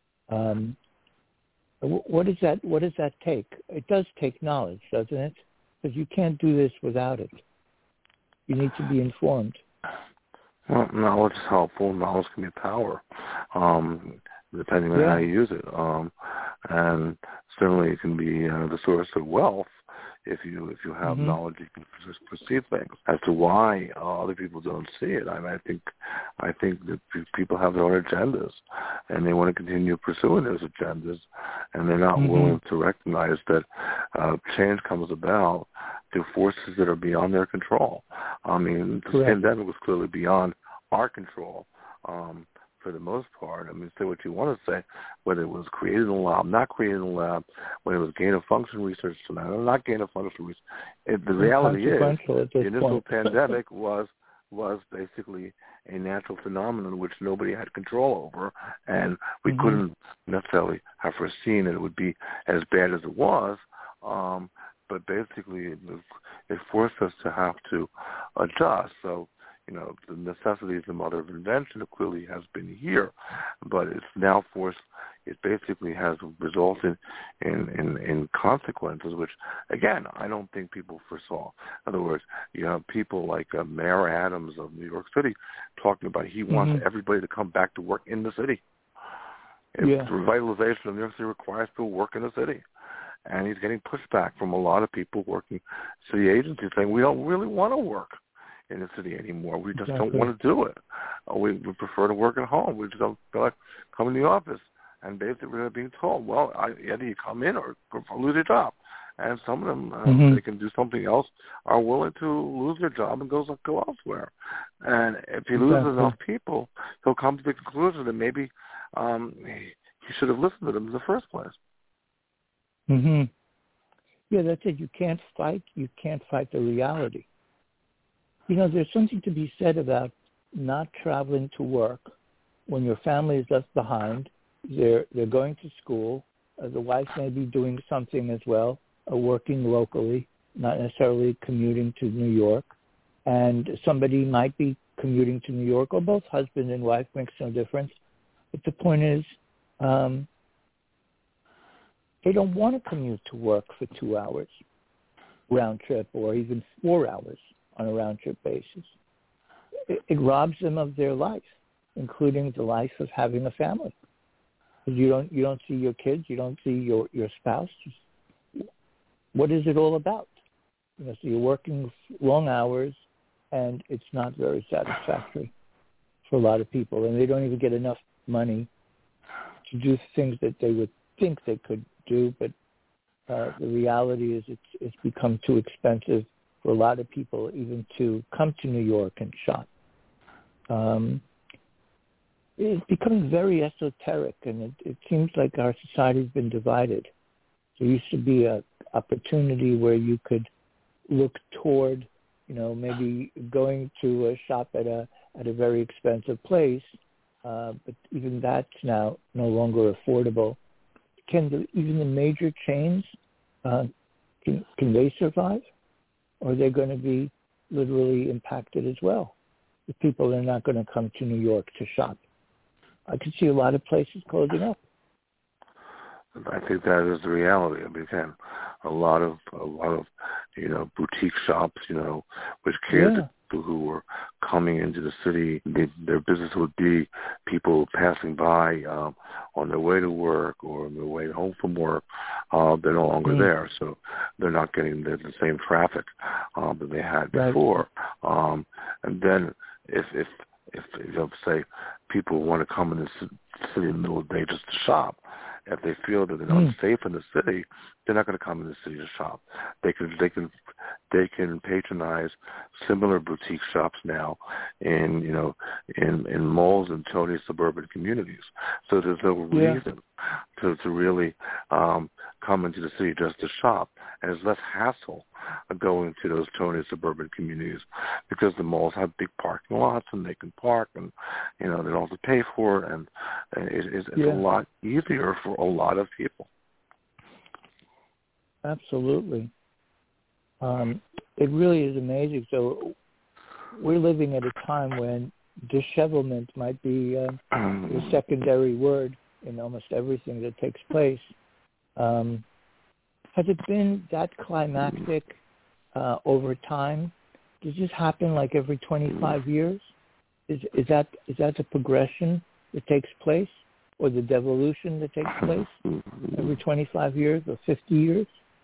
What does that take? It does take knowledge, doesn't it? Because you can't do this without it. You need to be informed. Well, knowledge is helpful. Knowledge can be power, depending on how you use it. And certainly it can be the source of wealth. If you have knowledge, you can just perceive things. As to why other people don't see it, I think that people have their own agendas, and they want to continue pursuing those agendas, and they're not willing to recognize that change comes about through forces that are beyond their control. I mean, the pandemic was clearly beyond our control. For the most part, I mean, say what you want to say, whether it was created in a lab, not created in a lab, whether it was gain-of-function research, not gain-of-function research. The reality is the initial pandemic was basically a natural phenomenon which nobody had control over, and we couldn't necessarily have foreseen that it would be as bad as it was, but basically it forced us to have to adjust. So, the necessity is the mother of invention. It clearly has been here, but it's now forced. It basically has resulted in consequences, which, again, I don't think people foresaw. In other words, you have people like Mayor Adams of New York City talking about he wants everybody to come back to work in the city. The revitalization of New York City requires people to work in the city. And he's getting pushback from a lot of people working city agencies saying, we don't really want to work in the city anymore. We just don't want to do it. We prefer to work at home. We just don't feel like coming to the office. And basically we're being told, well, either you come in or lose your job. and some of them, they can do something else, are willing to lose their job and go elsewhere. And if he loses enough people, he'll come to the conclusion that maybe he should have listened to them in the first place. Mm-hmm. Yeah, that's it. You can't fight the reality. You know, there's something to be said about not traveling to work when your family is left behind. They're going to school. The wife may be doing something as well, working locally, not necessarily commuting to New York. And somebody might be commuting to New York, or both husband and wife, makes no difference. But the point is, they don't want to commute to work for 2 hours round trip, or even 4 hours on a round trip basis. It robs them of their life, including the life of having a family. You don't see your kids, you don't see your spouse. What is it all about? You know, so you're working long hours, and it's not very satisfactory for a lot of people, and they don't even get enough money to do things that they would think they could do. But the reality is, it's become too expensive for a lot of people even to come to New York and shop. It's becoming very esoteric, and it seems like our society has been divided. There used to be an opportunity where you could look toward, you know, maybe going to a shop at a very expensive place, but even that's now no longer affordable. Can even the major chains, can they survive? Or are they going to be literally impacted as well? The people are not going to come to New York to shop. I could see a lot of places closing up. I think that is the reality. I mean, again, a lot of you know, boutique shops, you know, which cared to people who were coming into the city. Their business would be people passing by on their way to work or on their way home from work. They're no longer there, so they're not getting the same traffic that they had before. And then if you know, say people want to come in the city in the middle of the day just to shop, if they feel that they're unsafe in the city, they're not going to come in the city to shop. They can patronize similar boutique shops now in malls and totally suburban communities. So there's no reason to really come into the city just to shop, and there's less hassle going to those totally suburban communities because the malls have big parking lots and they can park, and you know, they don't have to pay for it, and it's a lot easier for a lot of people. Absolutely. It really is amazing. So we're living at a time when dishevelment might be the secondary word in almost everything that takes place. Has it been that climactic over time? Does this happen like every 25 years? Is that the progression that takes place, or the devolution that takes place every 25 years or 50 years?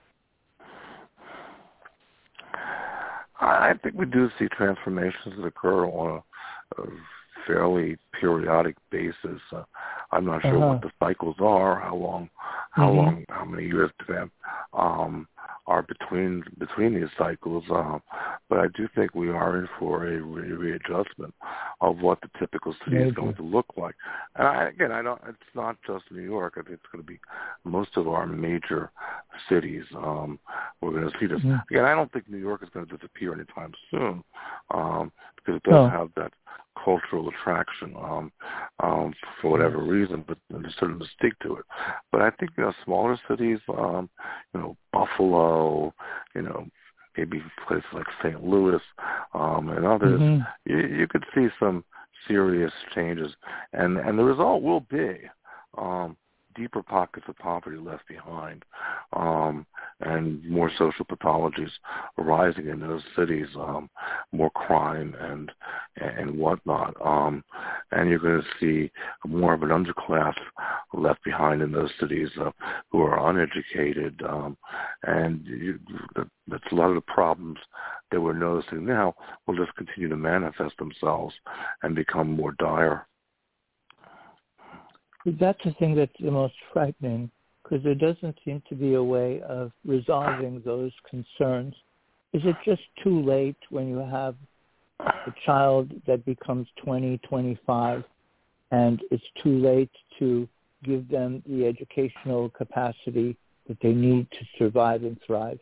I think we do see transformations that occur on a fairly periodic basis. I'm not sure what the cycles are, how many years are between these cycles, but I do think we are in for a readjustment of what the typical city is going to look like. And it's not just New York. I think it's going to be most of our major cities. We're going to see this. Again, I don't think New York is going to disappear anytime soon because it does have that cultural attraction for whatever reason, but there's a certain mystique to it. But I think, you know, smaller cities, you know, Buffalo, you know, maybe places like St. Louis and others, you could see some serious changes, and the result will be deeper pockets of poverty left behind, and more social pathologies arising in those cities, more crime and whatnot, and you're going to see more of an underclass left behind in those cities who are uneducated, and that's a lot of the problems that we're noticing now will just continue to manifest themselves and become more dire. That's the thing that's the most frightening, because there doesn't seem to be a way of resolving those concerns. Is it just too late when you have a child that becomes 20, 25, and it's too late to give them the educational capacity that they need to survive and thrive?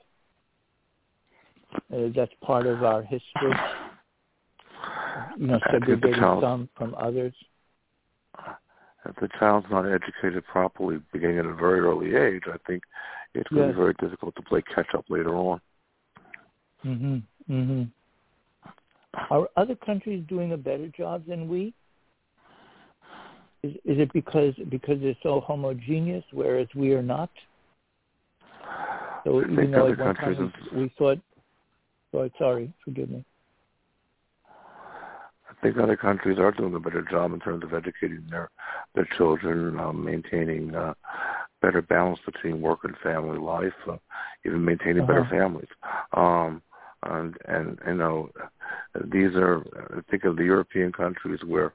That's part of our history, segregating some from others. If the child's not educated properly beginning at a very early age, I think it's going to be very difficult to play catch-up later on. Are other countries doing a better job than we? Is it because they're so homogeneous, whereas we are not? So even though at one time we thought, sorry, forgive me. I think other countries are doing a better job in terms of educating their children, maintaining better balance between work and family life, even maintaining better families. And these are, think of the European countries where,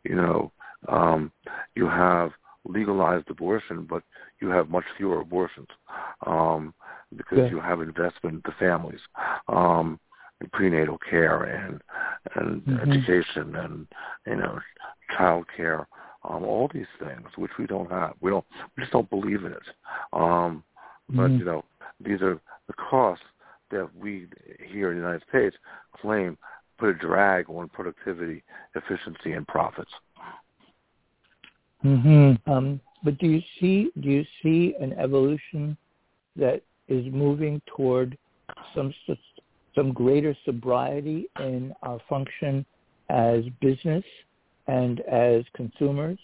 you have legalized abortion, but you have much fewer abortions because you have investment into families, in prenatal care and education and child care, all these things which we don't have. We just don't believe in it. But these are the costs that we here in the United States claim put a drag on productivity, efficiency, and profits. But do you see an evolution that is moving toward some greater sobriety in our function as business and as consumers?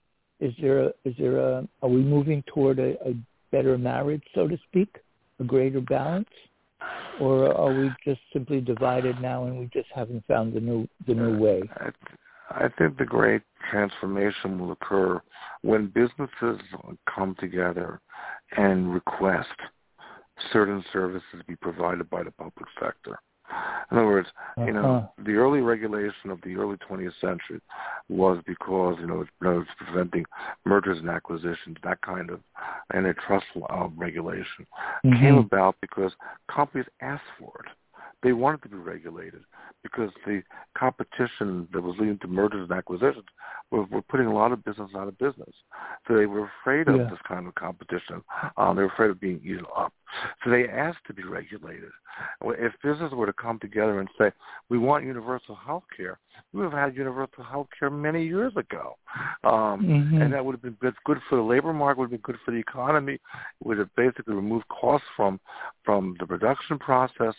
Are we moving toward a better marriage, so to speak, a greater balance, or are we just simply divided now and we just haven't found the new way? I think the great transformation will occur when businesses come together and request certain services be provided by the public sector. In other words, the early regulation of the early 20th century was because, it was preventing mergers and acquisitions, that kind of antitrust regulation came about because companies asked for it. They wanted to be regulated because the competition that was leading to mergers and acquisitions were putting a lot of business out of business. So they were afraid of this kind of competition. They were afraid of being eaten up. So they asked to be regulated. If businesses were to come together and say, we want universal health care, we would have had universal health care many years ago. And that would have been good for the labor market, would have been good for the economy. It would have basically removed costs from the production process.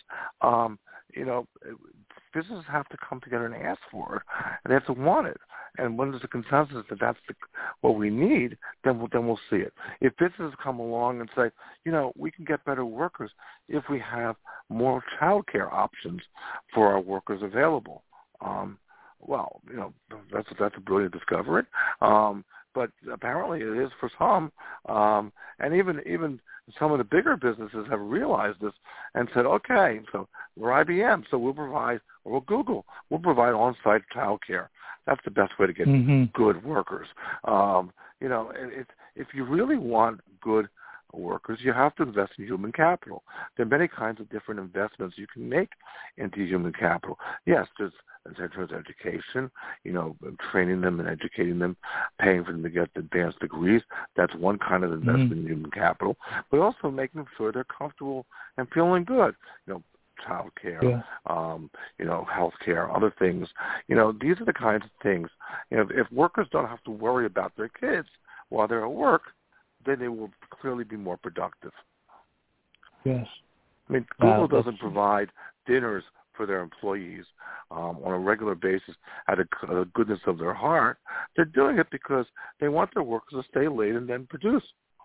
Businesses have to come together and ask for it, and they have to want it. And when there's a consensus that that's what we need, then we'll see it. If businesses come along and say, we can get better workers if we have more child care options for our workers available. That's a brilliant discovery. But apparently it is for some. And even some of the bigger businesses have realized this and said, okay, so we're IBM, so we'll provide, or we're Google, we'll provide on-site child care. That's the best way to get good workers. If you really want good workers, you have to invest in human capital. There are many kinds of different investments you can make into human capital. Yes, there's in terms of education, training them and educating them, paying for them to get advanced degrees. That's one kind of investment in human capital. But also making sure they're comfortable and feeling good. Child care, health care, other things. These are the kinds of things. If workers don't have to worry about their kids while they're at work, then they will clearly be more productive. Yes. Google doesn't provide dinners for their employees on a regular basis out of the goodness of their heart. They're doing it because they want their workers to stay late and then produce.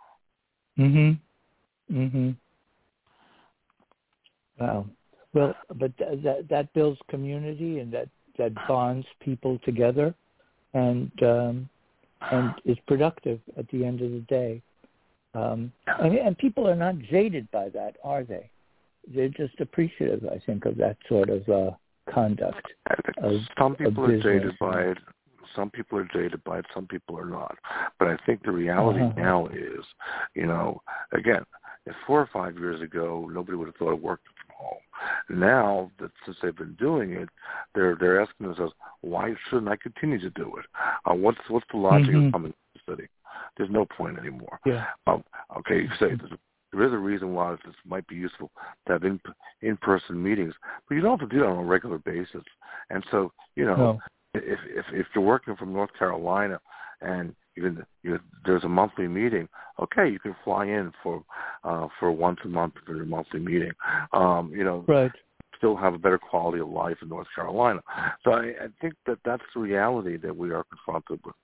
Wow. Well, but that builds community and that bonds people together and is productive at the end of the day. And people are not jaded by that, are they? They're just appreciative, I think, of that sort of conduct. Some people are jaded by it. some people are jaded by it, some people are not. But I think the reality now is, again, if 4 or 5 years ago, nobody would have thought of working from home. Now, that since they've been doing it, they're asking themselves, why shouldn't I continue to do it? What's the logic of coming to the city? There's no point anymore. Yeah. Okay, you say there is a reason why this might be useful to have in-person meetings, but you don't have to do that on a regular basis. And so, if you're working from North Carolina and there's a monthly meeting, okay, you can fly in for once a month for your monthly meeting. Right. Still have a better quality of life in North Carolina. So I think that's the reality that we are confronted with.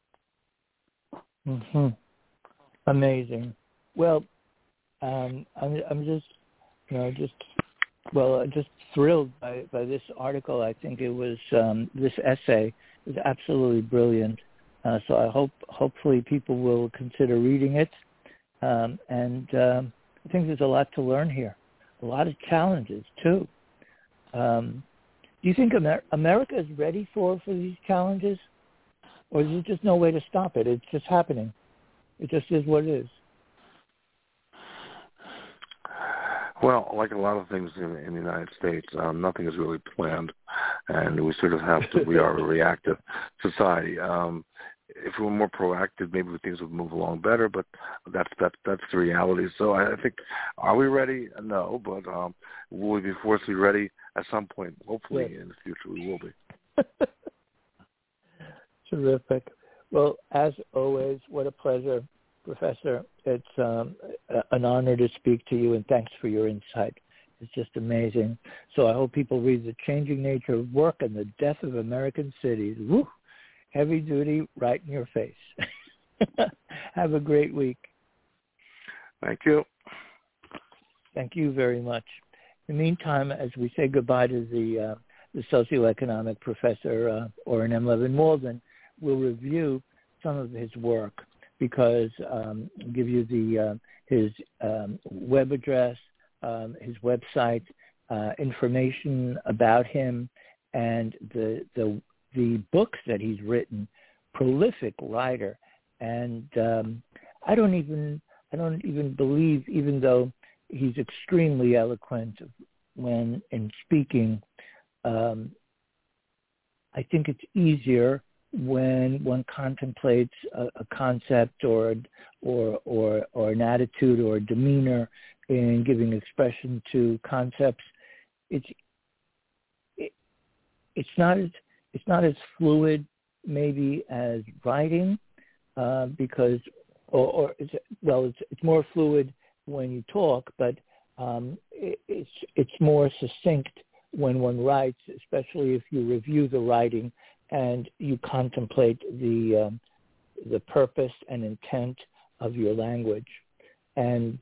Mm-hmm. Amazing. Well, I'm just thrilled by this article. I think it was this essay is absolutely brilliant. So I hopefully people will consider reading it. And I think there's a lot to learn here, a lot of challenges too. Do you think America is ready for these challenges, or is there just no way to stop it? It's just happening. It just is what it is. Well, like a lot of things in the United States, nothing is really planned, and we sort of have to. We are a reactive society. If we were more proactive, maybe things would move along better. But that's the reality. So I think, are we ready? No, but will we be forced to be ready at some point? Hopefully, in the future, we will be. Terrific. Well, as always, what a pleasure, Professor. It's an honor to speak to you, and thanks for your insight. It's just amazing. So I hope people read The Changing Nature of Work and the Death of American Cities. Woo! Heavy duty, right in your face. Have a great week. Thank you. Thank you very much. In the meantime, as we say goodbye to the socioeconomic professor, Oren M. Levin-Waldman, we'll review some of his work because give you his web address, his website, information about him, and the books that he's written. Prolific writer, and I don't even believe, even though he's extremely eloquent when in speaking, I think it's easier when one contemplates a concept or an attitude or a demeanor in giving expression to concepts. It's not as fluid maybe as writing because it's more fluid when you talk, but it's more succinct when one writes, especially if you review the writing and you contemplate the purpose and intent of your language. And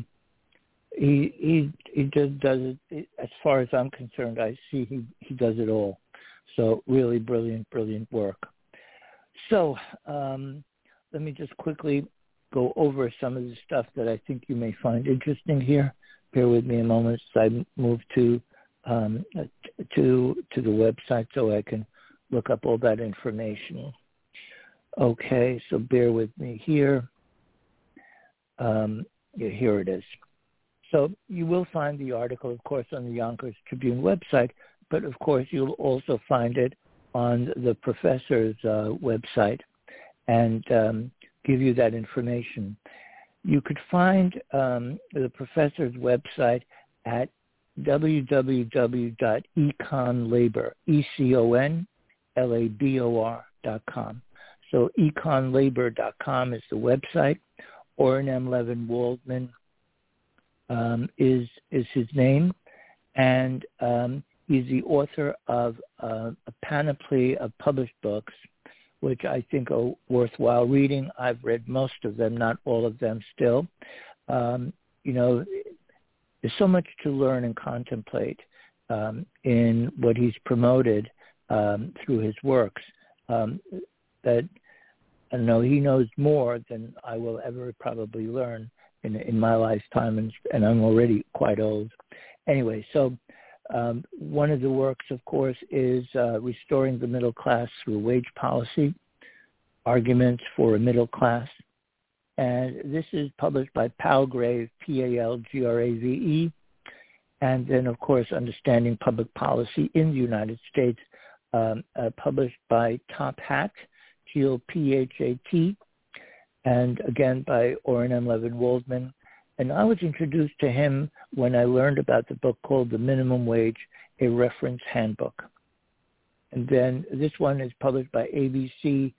he just does it, as far as I'm concerned, I see he does it all. So really brilliant work. So let me just quickly go over some of the stuff that I think you may find interesting here. Bear with me a moment as I move to the website so I can look up all that information. Okay, so bear with me here. Here it is. So you will find the article, of course, on the Yonkers Tribune website, but of course you'll also find it on the professor's website and give you that information. You could find the professor's website at www.econlabor.com. So econlabor.com is the website. Oren M. Levin-Waldman is his name, and he's the author of a panoply of published books, which I think are worthwhile reading. I've read most of them, not all of them still. There's so much to learn and contemplate in what he's promoted through his works that, I don't know, he knows more than I will ever probably learn in my lifetime, and I'm already quite old. Anyway, so One of the works, of course, is Restoring the Middle Class Through Wage Policy, Arguments for a Middle Class. And this is published by Palgrave, Palgrave. And then, of course, Understanding Public Policy in the United States, published by Top Hat, T-O-P-H-A-T, and again by Oren M. Levin Waldman. And I was introduced to him when I learned about the book called The Minimum Wage, a Reference Handbook. And then this one is published by ABC-CLIO.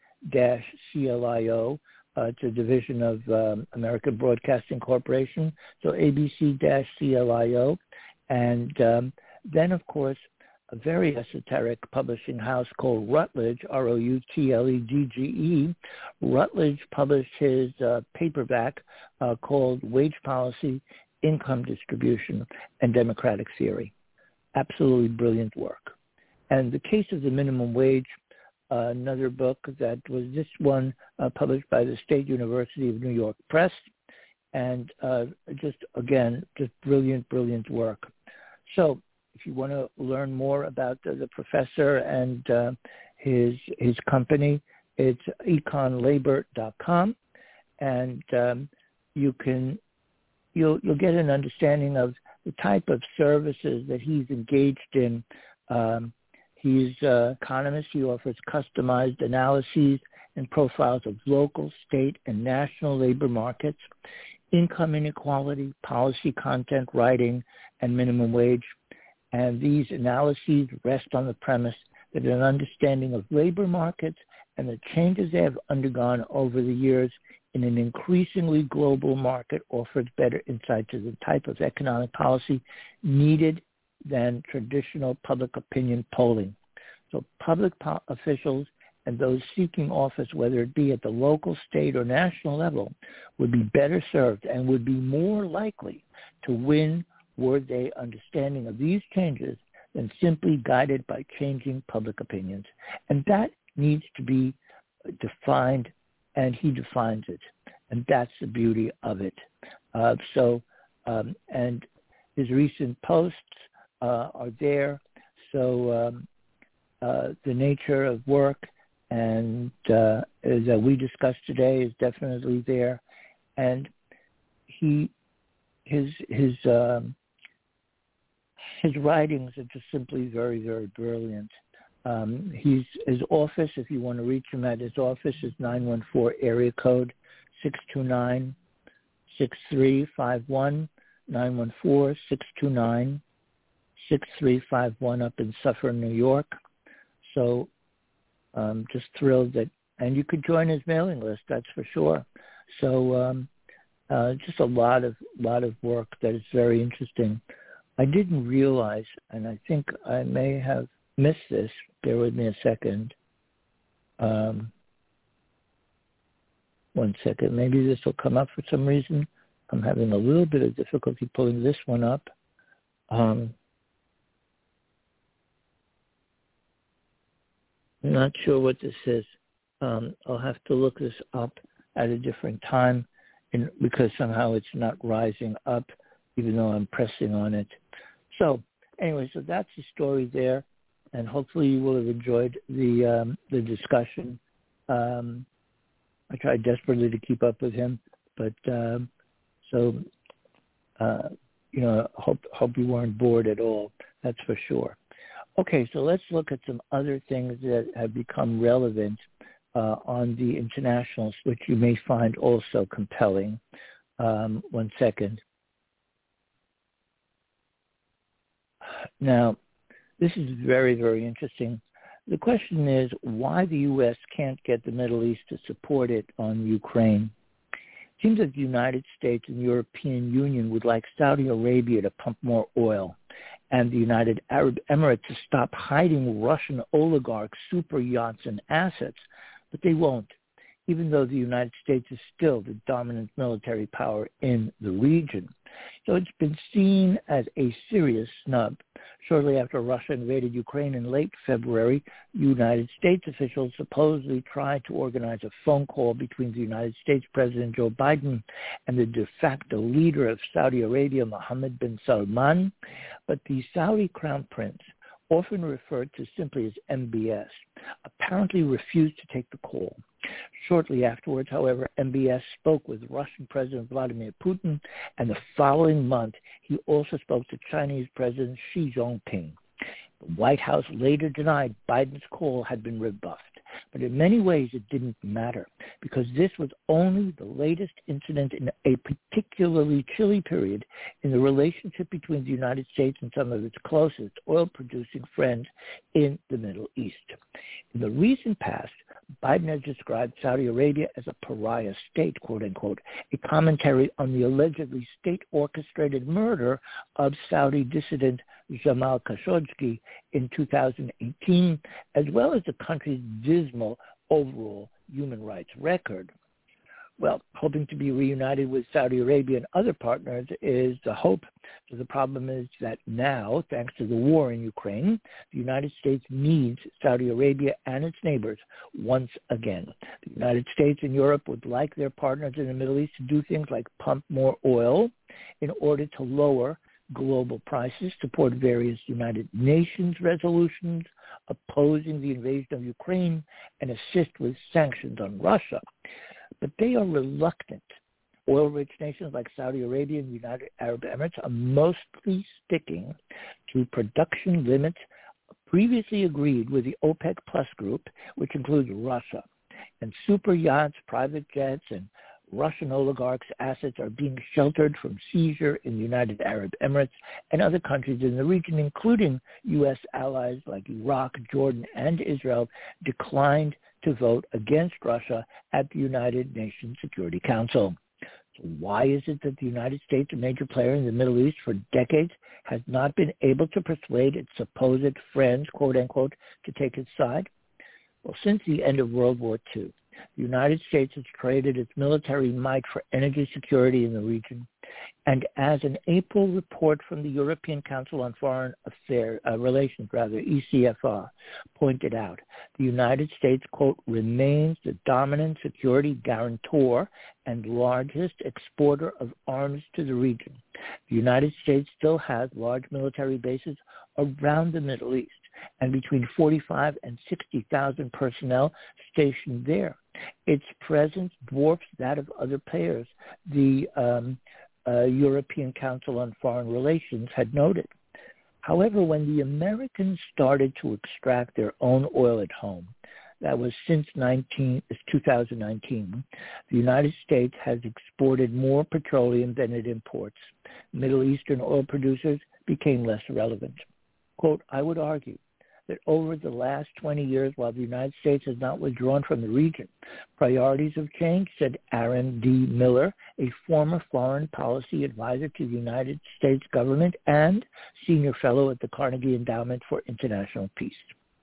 It's a division of American Broadcasting Corporation, so ABC-CLIO. And then, of course, a very esoteric publishing house called Routledge, R-O-U-T-L-E-D-G-E. Routledge published his paperback called Wage Policy, Income Distribution, and Democratic Theory. Absolutely brilliant work. And The Case of the Minimum Wage, another book that was this one published by the State University of New York Press. And just brilliant, brilliant work. So if you want to learn more about the professor and his company, it's econlabor.com, and you'll get an understanding of the type of services that he's engaged in. He's an economist. He offers customized analyses and profiles of local, state, and national labor markets, income inequality, policy content writing, and minimum wage. And these analyses rest on the premise that an understanding of labor markets and the changes they have undergone over the years in an increasingly global market offers better insight to the type of economic policy needed than traditional public opinion polling. So public officials and those seeking office, whether it be at the local, state, or national level, would be better served and would be more likely to win were they understanding of these changes than simply guided by changing public opinions. And that needs to be defined, and he defines it. And that's the beauty of it. And his recent posts are there. So the nature of work and that we discussed today is definitely there. And his writings are just simply very, very brilliant. His office, if you want to reach him at his office, is 914 area code 629-6351, 914-629-6351 up in Suffern, New York. So just thrilled that, and you could join his mailing list, that's for sure. So just a lot of work that is very interesting. I didn't realize, and I think I may have missed this. Bear with me a second. 1 second. Maybe this will come up for some reason. I'm having a little bit of difficulty pulling this one up. I'm not sure what this is. I'll have to look this up at a different time because somehow it's not rising up, even though I'm pressing on it. So anyway, so that's the story there, and hopefully you will have enjoyed the discussion. I tried desperately to keep up with him, but hope you weren't bored at all. That's for sure. Okay, so let's look at some other things that have become relevant on the internationals, which you may find also compelling. 1 second. Now, this is very, very interesting. The question is why the U.S. can't get the Middle East to support it on Ukraine. It seems that the United States and the European Union would like Saudi Arabia to pump more oil and the United Arab Emirates to stop hiding Russian oligarchs, super yachts, and assets, but they won't. even though the United States is still the dominant military power in the region. So it's been seen as a serious snub. Shortly after Russia invaded Ukraine in late February, United States officials supposedly tried to organize a phone call between the United States President Joe Biden and the de facto leader of Saudi Arabia, Mohammed bin Salman, but the Saudi crown prince, often referred to simply as MBS, apparently refused to take the call. Shortly afterwards, however, MBS spoke with Russian President Vladimir Putin, and the following month, he also spoke to Chinese President Xi Jinping. The White House later denied Biden's call had been rebuffed. But in many ways, it didn't matter because this was only the latest incident in a particularly chilly period in the relationship between the United States and some of its closest oil-producing friends in the Middle East. In the recent past, Biden has described Saudi Arabia as a pariah state, quote unquote, a commentary on the allegedly state-orchestrated murder of Saudi dissident Jamal Khashoggi in 2018, as well as the country's dismal overall human rights record. Well, hoping to be reunited with Saudi Arabia and other partners is the hope. So the problem is that now, thanks to the war in Ukraine, the United States needs Saudi Arabia and its neighbors once again. The United States and Europe would like their partners in the Middle East to do things like pump more oil in order to lower global prices, support various United Nations resolutions opposing the invasion of Ukraine, and assist with sanctions on Russia. But they are reluctant. Oil-rich nations like Saudi Arabia and the United Arab Emirates are mostly sticking to production limits previously agreed with the OPEC Plus group, which includes Russia. And super yachts, private jets, and Russian oligarchs' assets are being sheltered from seizure in the United Arab Emirates and other countries in the region, including U.S. allies like Iraq, Jordan, and Israel, declined to vote against Russia at the United Nations Security Council. So why is it that the United States, a major player in the Middle East for decades, has not been able to persuade its supposed friends, quote unquote, to take its side? Well, since the end of World War II, the United States has traded its military might for energy security in the region. And as an April report from the European Council on Foreign Relations, ECFR, pointed out, the United States, quote, remains the dominant security guarantor and largest exporter of arms to the region. The United States still has large military bases around the Middle East and between 45 and 60,000 personnel stationed there. Its presence dwarfs that of other players, the European Council on Foreign Relations had noted. However, when the Americans started to extract their own oil at home, that was since 2019, the United States has exported more petroleum than it imports. Middle Eastern oil producers became less relevant. Quote, I would argue that over the last 20 years, while the United States has not withdrawn from the region, priorities have changed, said Aaron D. Miller, a former foreign policy advisor to the United States government and senior fellow at the Carnegie Endowment for International Peace.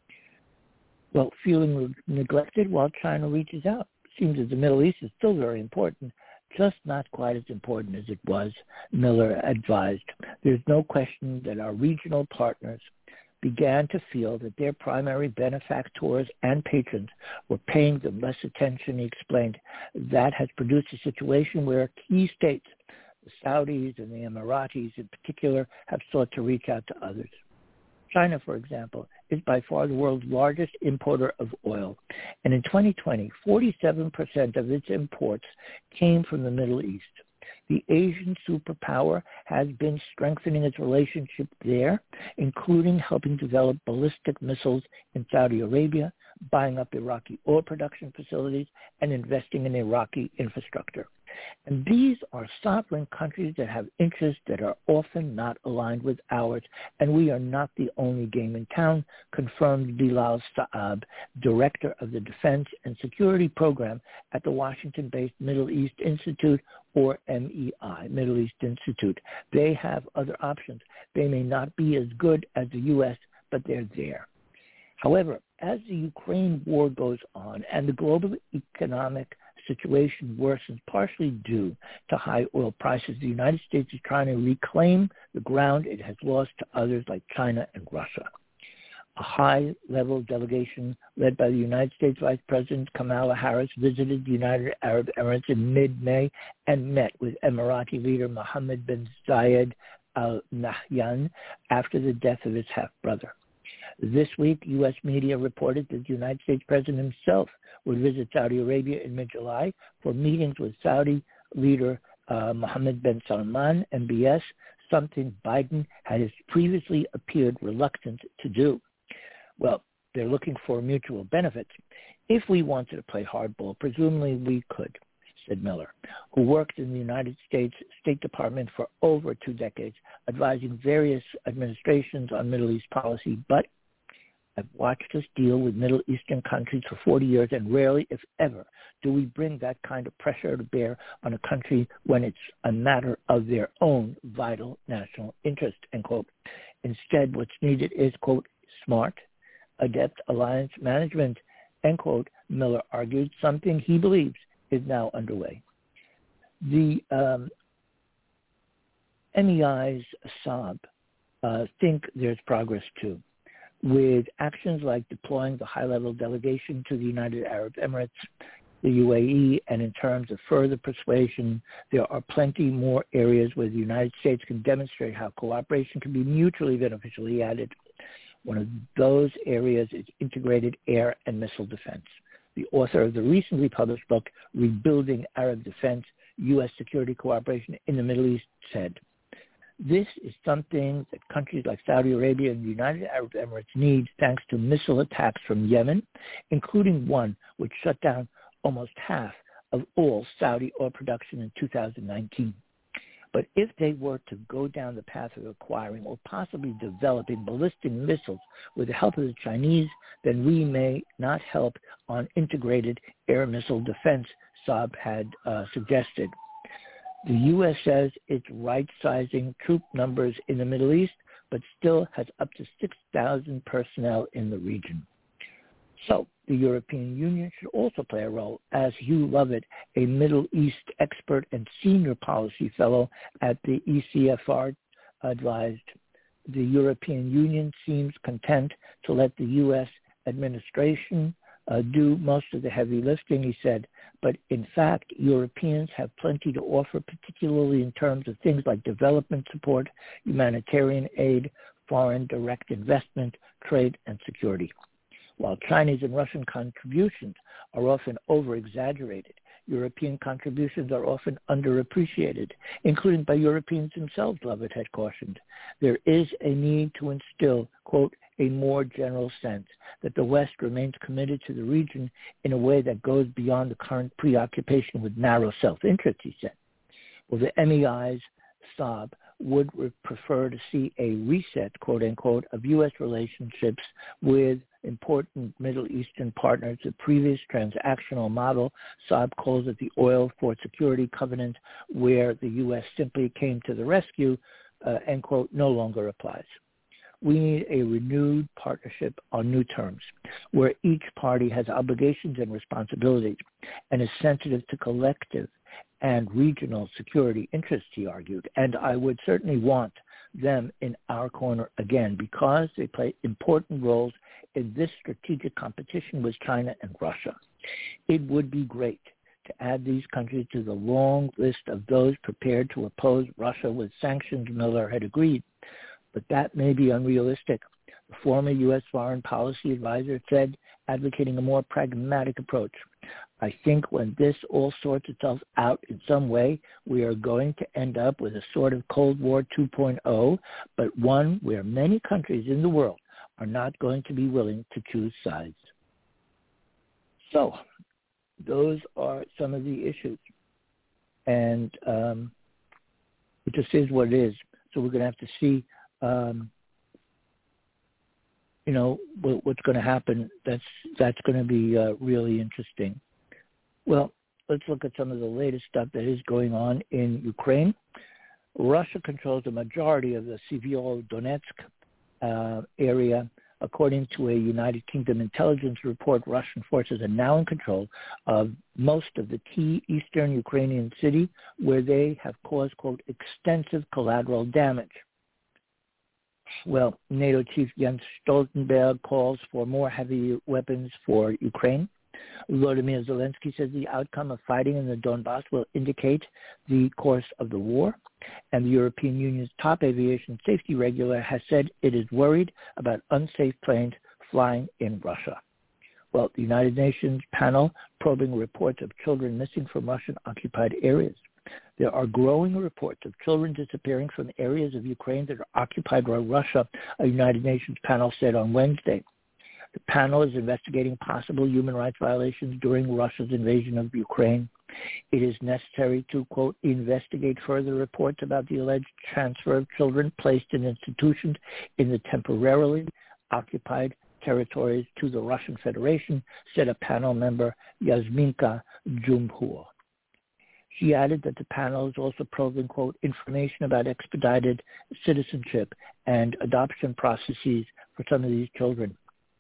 Well, feeling neglected while China reaches out. Seems that the Middle East is still very important, just not quite as important as it was, Miller advised. There's no question that our regional partners began to feel that their primary benefactors and patrons were paying them less attention, he explained. That has produced a situation where key states, the Saudis and the Emiratis in particular, have sought to reach out to others. China, for example, is by far the world's largest importer of oil. And in 2020, 47% of its imports came from the Middle East. The Asian superpower has been strengthening its relationship there, including helping develop ballistic missiles in Saudi Arabia, buying up Iraqi oil production facilities, and investing in Iraqi infrastructure. And these are sovereign countries that have interests that are often not aligned with ours, and we are not the only game in town, confirmed Bilal Saab, director of the Defense and Security Program at the Washington-based Middle East Institute, or MEI, Middle East Institute. They have other options. They may not be as good as the U.S., but they're there. However, as the Ukraine war goes on and the global economic situation worsens, partially due to high oil prices, the United States is trying to reclaim the ground it has lost to others like China and Russia. A high-level delegation led by the United States Vice President Kamala Harris visited the United Arab Emirates in mid-May and met with Emirati leader Mohammed bin Zayed Al Nahyan after the death of his half-brother. This week, U.S. media reported that the United States President himself would visit Saudi Arabia in mid-July for meetings with Saudi leader Mohammed bin Salman, MBS, something Biden had previously appeared reluctant to do. Well, they're looking for mutual benefits. If we wanted to play hardball, presumably we could, said Miller, who worked in the United States State Department for over 2 decades, advising various administrations on Middle East policy. But I've watched us deal with Middle Eastern countries for 40 years, and rarely, if ever, do we bring that kind of pressure to bear on a country when it's a matter of their own vital national interest, end quote. Instead, what's needed is, quote, smart, adept alliance management, end quote, Miller argued, something he believes is now underway. The MEI's Saab think there's progress too, with actions like deploying the high-level delegation to the United Arab Emirates, the UAE, and in terms of further persuasion, there are plenty more areas where the United States can demonstrate how cooperation can be mutually beneficial, he added. One of those areas is integrated air and missile defense. The author of the recently published book, Rebuilding Arab Defense, U.S. Security Cooperation in the Middle East, said, this is something that countries like Saudi Arabia and the United Arab Emirates need thanks to missile attacks from Yemen, including one which shut down almost half of all Saudi oil production in 2019. But if they were to go down the path of acquiring or possibly developing ballistic missiles with the help of the Chinese, then we may not help on integrated air missile defense, Saab had suggested. The U.S. says it's right-sizing troop numbers in the Middle East, but still has up to 6,000 personnel in the region. So the European Union should also play a role, as Hugh Lovett, a Middle East expert and senior policy fellow at the ECFR, advised. The European Union seems content to let the U.S. administration do most of the heavy lifting, he said. But in fact, Europeans have plenty to offer, particularly in terms of things like development support, humanitarian aid, foreign direct investment, trade, and security. While Chinese and Russian contributions are often over-exaggerated, European contributions are often underappreciated, including by Europeans themselves, Lovett had cautioned. There is a need to instill, quote, a more general sense that the West remains committed to the region in a way that goes beyond the current preoccupation with narrow self-interest, he said. Well, the MEI's Saab would prefer to see a reset, quote unquote, of U.S. relationships with important Middle Eastern partners. The previous transactional model, Saab calls it the Oil for Security Covenant, where the U.S. simply came to the rescue, end quote, no longer applies. We need a renewed partnership on new terms, where each party has obligations and responsibilities and is sensitive to collective and regional security interests, he argued. And I would certainly want them in our corner again because they play important roles in this strategic competition with China and Russia. It would be great to add these countries to the long list of those prepared to oppose Russia with sanctions, Miller had agreed. But that may be unrealistic. The former U.S. foreign policy advisor said, advocating a more pragmatic approach. I think when this all sorts itself out in some way, we are going to end up with a sort of Cold War 2.0, but one where many countries in the world are not going to be willing to choose sides. So those are some of the issues. And it just is what it is. So we're going to have to see what's going to happen. That's going to be really interesting. Well, let's look at some of the latest stuff that is going on in Ukraine. Russia controls the majority of the Severodonetsk area According to a United Kingdom intelligence report, Russian forces are now in control of most of the key eastern Ukrainian city where they have caused, quote, extensive collateral damage. Well, NATO Chief Jens Stoltenberg calls for more heavy weapons for Ukraine. Volodymyr Zelensky says the outcome of fighting in the Donbass will indicate the course of the war. And the European Union's top aviation safety regulator has said it is worried about unsafe planes flying in Russia. Well, the United Nations panel probing reports of children missing from Russian-occupied areas. There are growing reports of children disappearing from areas of Ukraine that are occupied by Russia, a United Nations panel said on Wednesday. The panel is investigating possible human rights violations during Russia's invasion of Ukraine. It is necessary to, quote, investigate further reports about the alleged transfer of children placed in institutions in the temporarily occupied territories to the Russian Federation, said a panel member, Yasminka Jumhur. She added that the panel is also probing, quote, information about expedited citizenship and adoption processes for some of these children.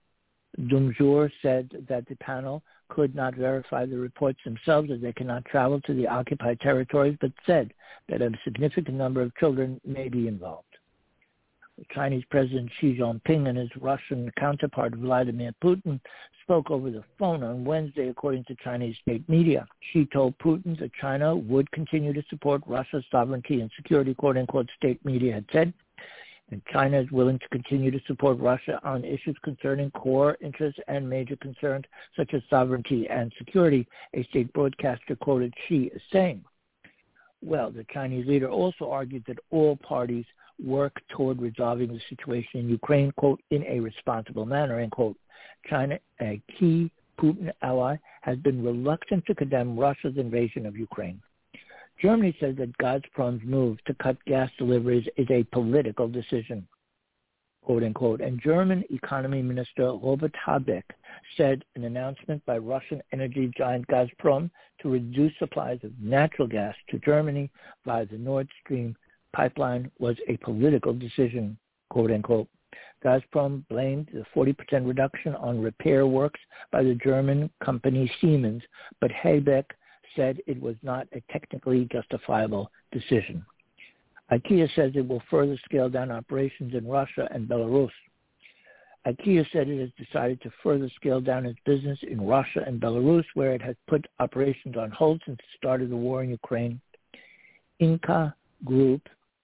Jumhur said that the panel could not verify the reports themselves as they cannot travel to the occupied territories, but said that a significant number of children may be involved. Chinese President Xi Jinping and his Russian counterpart Vladimir Putin spoke over the phone on Wednesday, according to Chinese state media. Xi told Putin that China would continue to support Russia's sovereignty and security, quote-unquote, state media had said, and China is willing to continue to support Russia on issues concerning core interests and major concerns such as sovereignty and security, a state broadcaster quoted Xi as saying. Well, the Chinese leader also argued that all parties work toward resolving the situation in Ukraine, quote, in a responsible manner, end quote. China, a key Putin ally, has been reluctant to condemn Russia's invasion of Ukraine. Germany says that Gazprom's move to cut gas deliveries is a political decision, quote unquote. And German economy minister Robert Habeck said an announcement by Russian energy giant Gazprom to reduce supplies of natural gas to Germany via the Nord Stream pipeline was a political decision, quote unquote. Gazprom blamed the 40% reduction on repair works by the German company Siemens, but Habeck said it was not a technically justifiable decision. IKEA says it will further scale down operations in Russia and Belarus. IKEA said it has decided to further scale down its business in Russia and Belarus, where it has put operations on hold since the start of the war in Ukraine. Inka Group,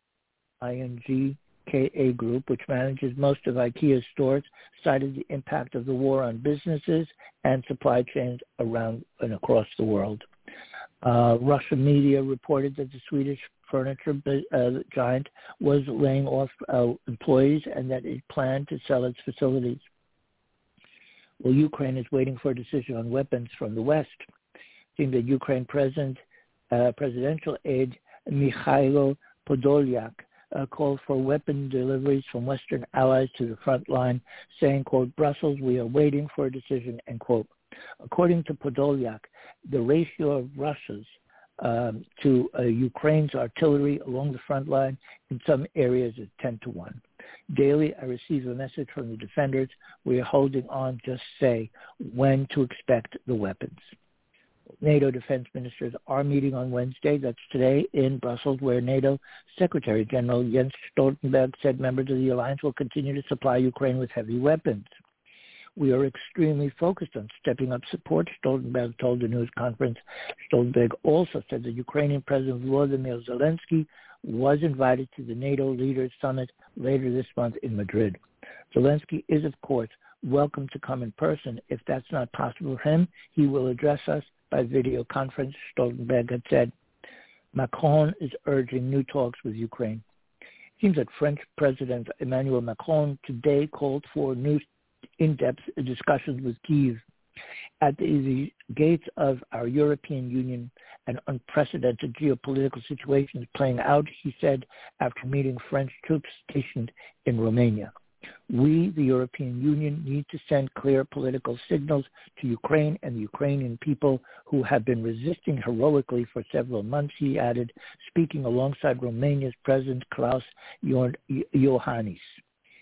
INGKA Group, which manages most of IKEA's stores, cited the impact of the war on businesses and supply chains around and across the world. Russian media reported that the Swedish furniture giant was laying off employees and that it planned to sell its facilities. Well, Ukraine is waiting for a decision on weapons from the West. It seems that Ukraine presidential aide Mikhailo Podolyak called for weapon deliveries from Western allies to the front line, saying, quote, Brussels, we are waiting for a decision, end quote. According to Podolyak, the ratio of Russia's to Ukraine's artillery along the front line in some areas is 10-1. Daily, I receive a message from the defenders. We are holding on, just say when to expect the weapons. NATO defense ministers are meeting on Wednesday, that's today, in Brussels, where NATO Secretary General Jens Stoltenberg said members of the alliance will continue to supply Ukraine with heavy weapons. We are extremely focused on stepping up support, Stoltenberg told the news conference. Stoltenberg also said that Ukrainian President Volodymyr Zelensky was invited to the NATO Leaders Summit later this month in Madrid. Zelensky is, of course, welcome to come in person. If that's not possible for him, he will address us by video conference, Stoltenberg had said. Macron is urging new talks with Ukraine. It seems that French President Emmanuel Macron today called for new in-depth discussions with Kyiv. At the gates of our European Union, an unprecedented geopolitical situation is playing out, he said after meeting French troops stationed in Romania. We, the European Union, need to send clear political signals to Ukraine and the Ukrainian people who have been resisting heroically for several months, he added, speaking alongside Romania's President Klaus Iohannis.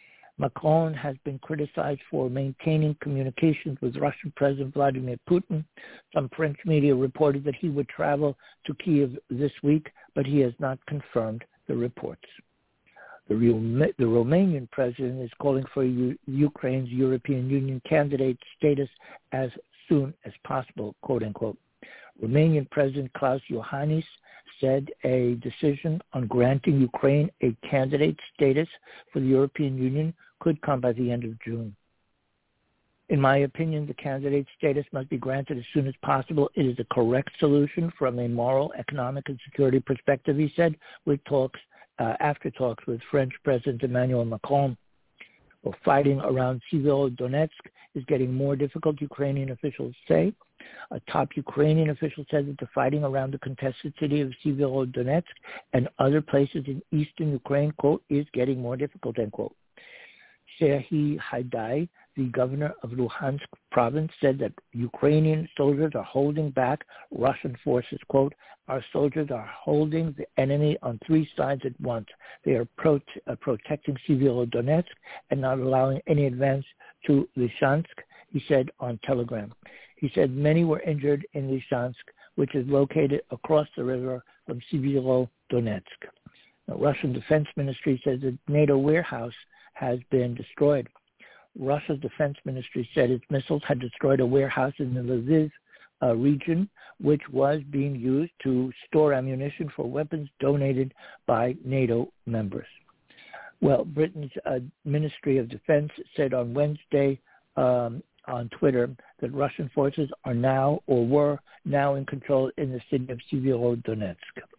Macron has been criticized for maintaining communications with Russian President Vladimir Putin. Some French media reported that he would travel to Kyiv this week, but he has not confirmed the reports. The Romanian president is calling for Ukraine's European Union candidate status as soon as possible, quote unquote. Romanian President Klaus Iohannis said a decision on granting Ukraine a candidate status for the European Union could come by the end of June. In my opinion, the candidate status must be granted as soon as possible. It is a correct solution from a moral, economic, and security perspective, he said, after talks with French President Emmanuel Macron. Well, fighting around Severodonetsk is getting more difficult, Ukrainian officials say. A top Ukrainian official said that the fighting around the contested city of Severodonetsk and other places in eastern Ukraine, quote, is getting more difficult, end quote. Serhiy Haidai, the governor of Luhansk province, said that Ukrainian soldiers are holding back Russian forces. Quote, our soldiers are holding the enemy on three sides at once. They are protecting Severodonetsk and not allowing any advance to Lysychansk, he said on Telegram. He said many were injured in Lysychansk, which is located across the river from Severodonetsk. The Russian Defense Ministry says that NATO warehouse has been destroyed. Russia's defense ministry said its missiles had destroyed a warehouse in the Lviv region, which was being used to store ammunition for weapons donated by NATO members. Well, Britain's Ministry of Defense said on Wednesday on Twitter that Russian forces are now or were now in control in the city of Severodonetsk.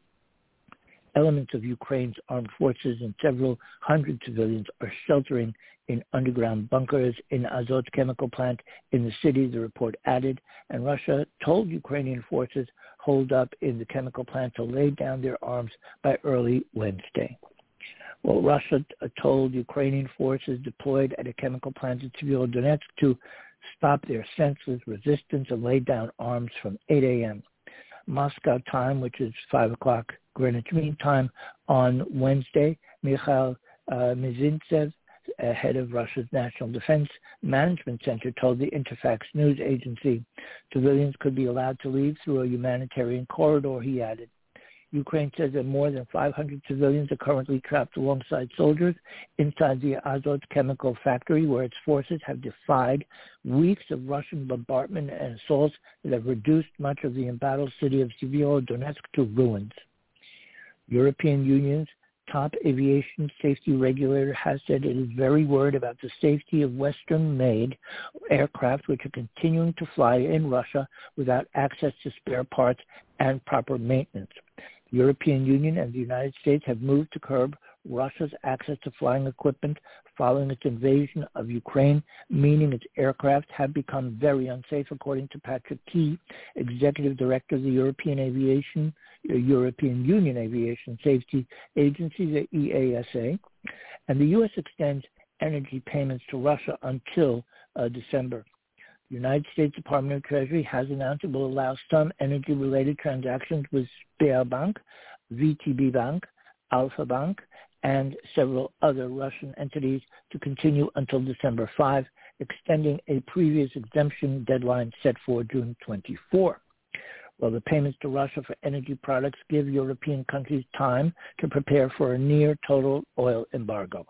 Elements of Ukraine's armed forces and several hundred civilians are sheltering in underground bunkers in Azot chemical plant in the city, the report added, and Russia told Ukrainian forces holed up in the chemical plant to lay down their arms by early Wednesday. Well, Russia told Ukrainian forces deployed at a chemical plant in Severodonetsk to stop their senseless resistance and lay down arms from 8 a.m. Moscow time, which is 5 o'clock Greenwich Mean Time on Wednesday, Mikhail Mizintsev, head of Russia's National Defense Management Center, told the Interfax news agency civilians could be allowed to leave through a humanitarian corridor, he added. Ukraine says that more than 500 civilians are currently trapped alongside soldiers inside the Azot chemical factory, where its forces have defied weeks of Russian bombardment and assaults that have reduced much of the embattled city of Severodonetsk to ruins. European Union's top aviation safety regulator has said it is very worried about the safety of Western-made aircraft which are continuing to fly in Russia without access to spare parts and proper maintenance. The European Union and the United States have moved to curb Russia's access to flying equipment following its invasion of Ukraine, meaning its aircraft have become very unsafe, according to Patrick Key, Executive Director of the European Union Aviation Safety Agency, the EASA. And the U.S. extends energy payments to Russia until December. The United States Department of Treasury has announced it will allow some energy-related transactions with Sberbank, VTB Bank, Alfa Bank, and several other Russian entities to continue until December 5, extending a previous exemption deadline set for June 24. Well, the payments to Russia for energy products give European countries time to prepare for a near-total oil embargo.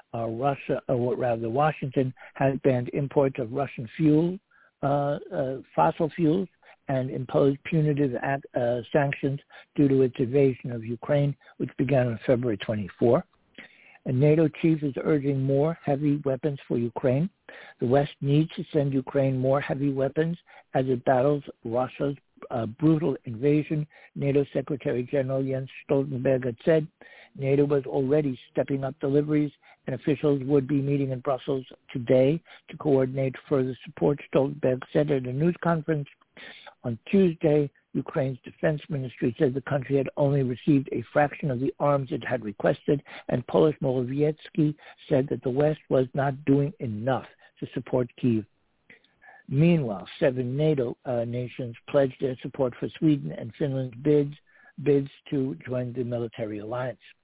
Washington has banned imports of Russian fuel, fossil fuels, and imposed punitive sanctions due to its invasion of Ukraine, which began on February 24. A NATO chief is urging more heavy weapons for Ukraine. The West needs to send Ukraine more heavy weapons as it battles Russia's brutal invasion. NATO Secretary General Jens Stoltenberg had said NATO was already stepping up deliveries, and officials would be meeting in Brussels today to coordinate further support, Stoltenberg said at a news conference. On Tuesday, Ukraine's defense ministry said the country had only received a fraction of the arms it had requested, and Polish Morawiecki said that the West was not doing enough to support Kyiv. Meanwhile, 7 NATO nations pledged their support for Sweden and Finland's bids to join the military alliance.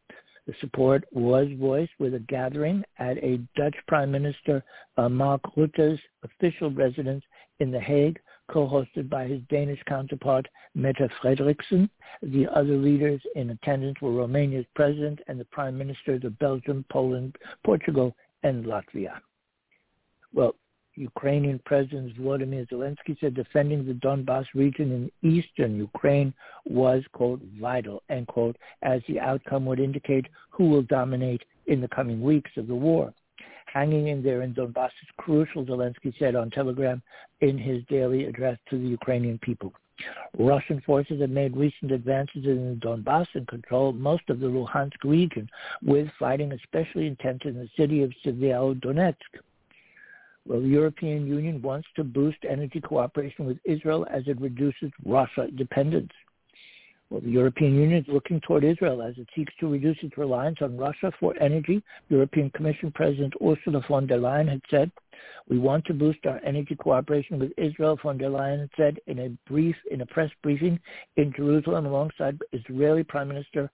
The support was voiced with a gathering at a Dutch Prime Minister Mark Rutte's official residence in The Hague, co-hosted by his Danish counterpart Mette Frederiksen. The other leaders in attendance were Romania's president and the prime ministers of Belgium, Poland, Portugal, and Latvia. Well, Ukrainian President Volodymyr Zelensky said defending the Donbas region in eastern Ukraine was, quote, vital, end quote, as the outcome would indicate who will dominate in the coming weeks of the war. Hanging in there in Donbass is crucial, Zelensky said on Telegram in his daily address to the Ukrainian people. Russian forces have made recent advances in the Donbass and control most of the Luhansk region, with fighting especially intense in the city of Severodonetsk. Well, the European Union wants to boost energy cooperation with Israel as it reduces Russia dependence. Well, the European Union is looking toward Israel as it seeks to reduce its reliance on Russia for energy. European Commission President Ursula von der Leyen had said, "We want to boost our energy cooperation with Israel," von der Leyen had said in a press briefing in Jerusalem alongside Israeli Prime Minister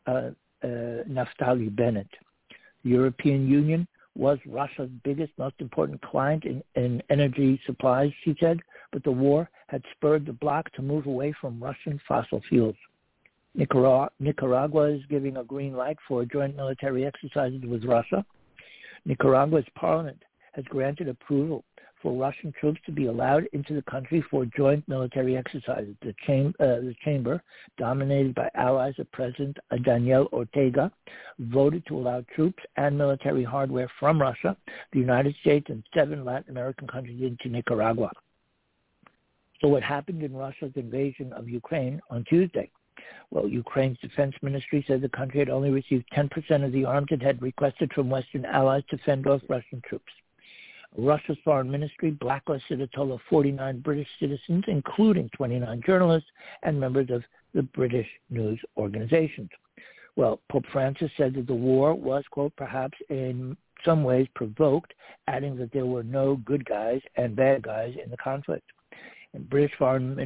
Naftali Bennett. The European Union was Russia's biggest, most important client in energy supplies, she said, but the war had spurred the bloc to move away from Russian fossil fuels. Nicaragua is giving a green light for joint military exercises with Russia. Nicaragua's parliament has granted approval for Russian troops to be allowed into the country for joint military exercises. The chamber, dominated by allies of President Daniel Ortega, voted to allow troops and military hardware from Russia, the United States, and 7 Latin American countries into Nicaragua. So what happened in Russia's invasion of Ukraine on Tuesday? Well, Ukraine's defense ministry said the country had only received 10% of the arms it had requested from Western allies to fend off Russian troops. Russia's foreign ministry blacklisted a total of 49 British citizens, including 29 journalists and members of the British news organizations. Well, Pope Francis said that the war was, quote, perhaps in some ways provoked, adding that there were no good guys and bad guys in the conflict. And British Foreign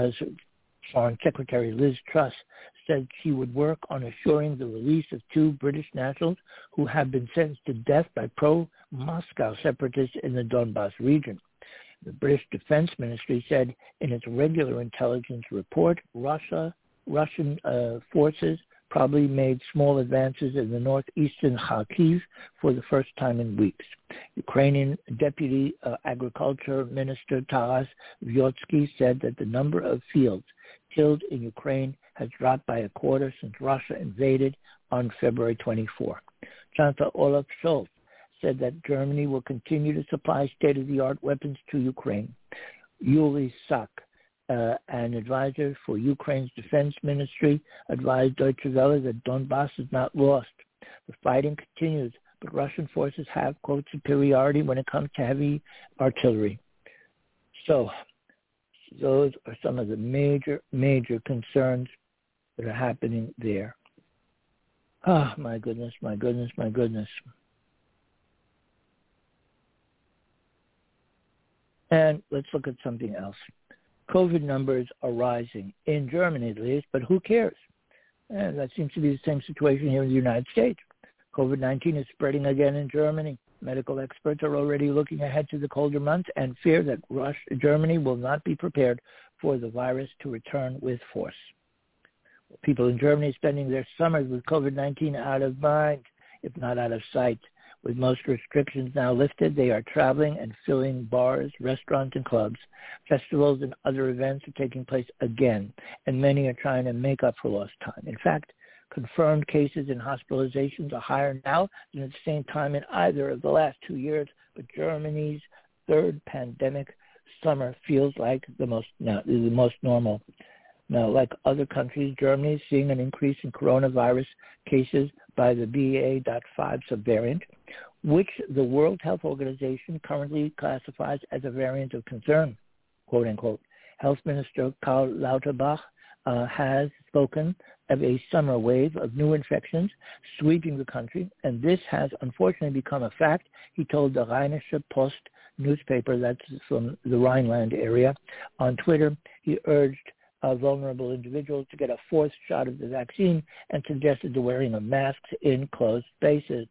Secretary Liz Truss said she would work on assuring the release of 2 British nationals who have been sentenced to death by pro-Moscow separatists in the Donbas region. The British Defense Ministry said in its regular intelligence report, Russian forces probably made small advances in the northeastern Kharkiv for the first time in weeks. Ukrainian Deputy Agriculture Minister Taras Vyotsky said that the number of fields killed in Ukraine has dropped by a quarter since Russia invaded on February 24. Chancellor Olaf Scholz said that Germany will continue to supply state-of-the-art weapons to Ukraine. Yuli Sak, an advisor for Ukraine's defense ministry, advised Deutsche Welle that Donbass is not lost. The fighting continues, but Russian forces have, quote, superiority when it comes to heavy artillery. So those are some of the major concerns that are happening there. Oh, my goodness, my goodness, my goodness. And let's look at something else. COVID numbers are rising, in Germany at least, but who cares? And that seems to be the same situation here in the United States. COVID-19 is spreading again in Germany. Medical experts are already looking ahead to the colder months and fear that Germany will not be prepared for the virus to return with force. People in Germany are spending their summers with COVID-19 out of mind, if not out of sight. With most restrictions now lifted, they are traveling and filling bars, restaurants, and clubs. Festivals and other events are taking place again, and many are trying to make up for lost time. In fact, confirmed cases and hospitalizations are higher now than at the same time in either of the last 2 years, but Germany's third pandemic summer feels like the most normal. Now, like other countries, Germany is seeing an increase in coronavirus cases by the BA.5 subvariant, which the World Health Organization currently classifies as a variant of concern, quote unquote. Health Minister Karl Lauterbach has spoken of a summer wave of new infections sweeping the country, and this has unfortunately become a fact, he told the Rheinische Post newspaper, that's from the Rhineland area. On Twitter, he urged vulnerable individuals to get a fourth shot of the vaccine and suggested the wearing of masks in closed spaces.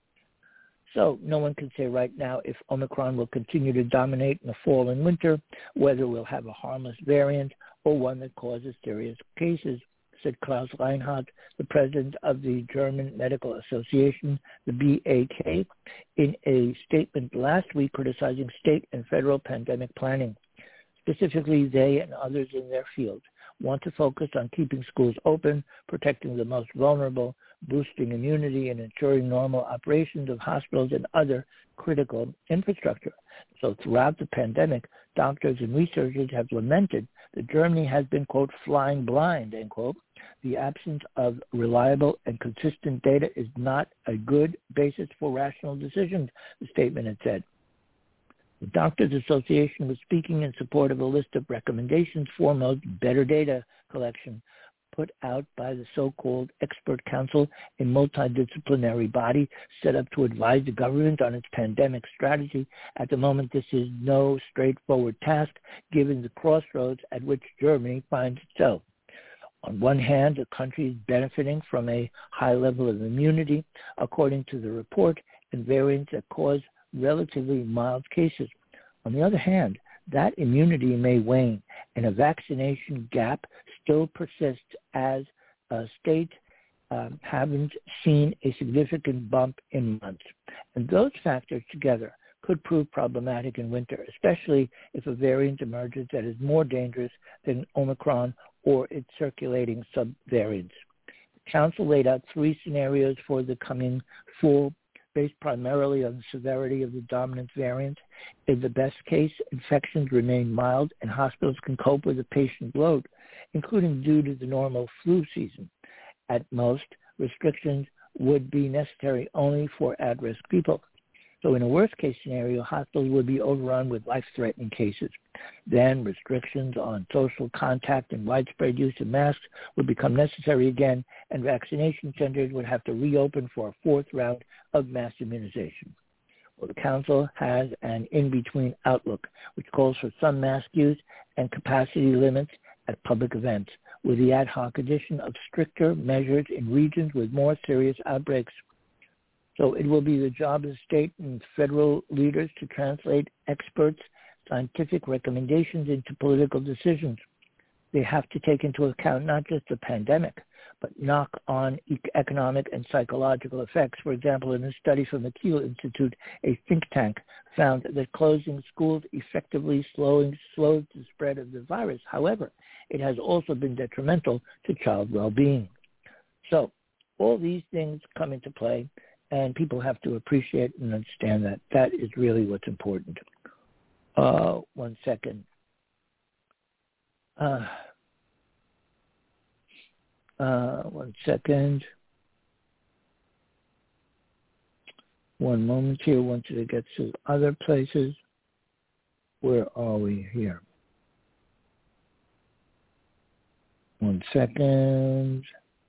So no one can say right now if Omicron will continue to dominate in the fall and winter, whether we'll have a harmless variant or one that causes serious cases, said Klaus Reinhardt, the president of the German Medical Association, the BAK, in a statement last week criticizing state and federal pandemic planning. Specifically, they and others in their field want to focus on keeping schools open, protecting the most vulnerable, boosting immunity, and ensuring normal operations of hospitals and other critical infrastructure. So throughout the pandemic, doctors and researchers have lamented that Germany has been, quote, flying blind, end quote. The absence of reliable and consistent data is not a good basis for rational decisions, the statement had said. The Doctors Association was speaking in support of a list of recommendations, foremost better data collection, put out by the so-called Expert Council, a multidisciplinary body set up to advise the government on its pandemic strategy. At the moment, this is no straightforward task, given the crossroads at which Germany finds itself. On one hand, the country is benefiting from a high level of immunity, according to the report, and variants that cause relatively mild cases. On the other hand, that immunity may wane, and a vaccination gap still persists as states haven't seen a significant bump in months. And those factors together could prove problematic in winter, especially if a variant emerges that is more dangerous than Omicron or its circulating subvariants. The Council laid out 3 scenarios for the coming fall, based primarily on the severity of the dominant variant. In the best case, infections remain mild and hospitals can cope with the patient load, including due to the normal flu season. At most, restrictions would be necessary only for at-risk people. So in a worst-case scenario, hospitals would be overrun with life-threatening cases. Then restrictions on social contact and widespread use of masks would become necessary again, and vaccination centers would have to reopen for a 4th round of mass immunization. Well, the Council has an in-between outlook, which calls for some mask use and capacity limits at public events, with the ad hoc addition of stricter measures in regions with more serious outbreaks. So it will be the job of state and federal leaders to translate experts' scientific recommendations into political decisions. They have to take into account not just the pandemic, but knock-on economic and psychological effects. For example, in a study from the Kiel Institute, a think tank found that closing schools effectively slowed the spread of the virus. However, it has also been detrimental to child well-being. So all these things come into play, and people have to appreciate and understand that. That is really what's important. 1 second. One second. One moment here. Once it gets to other places. Where are we here? 1 second.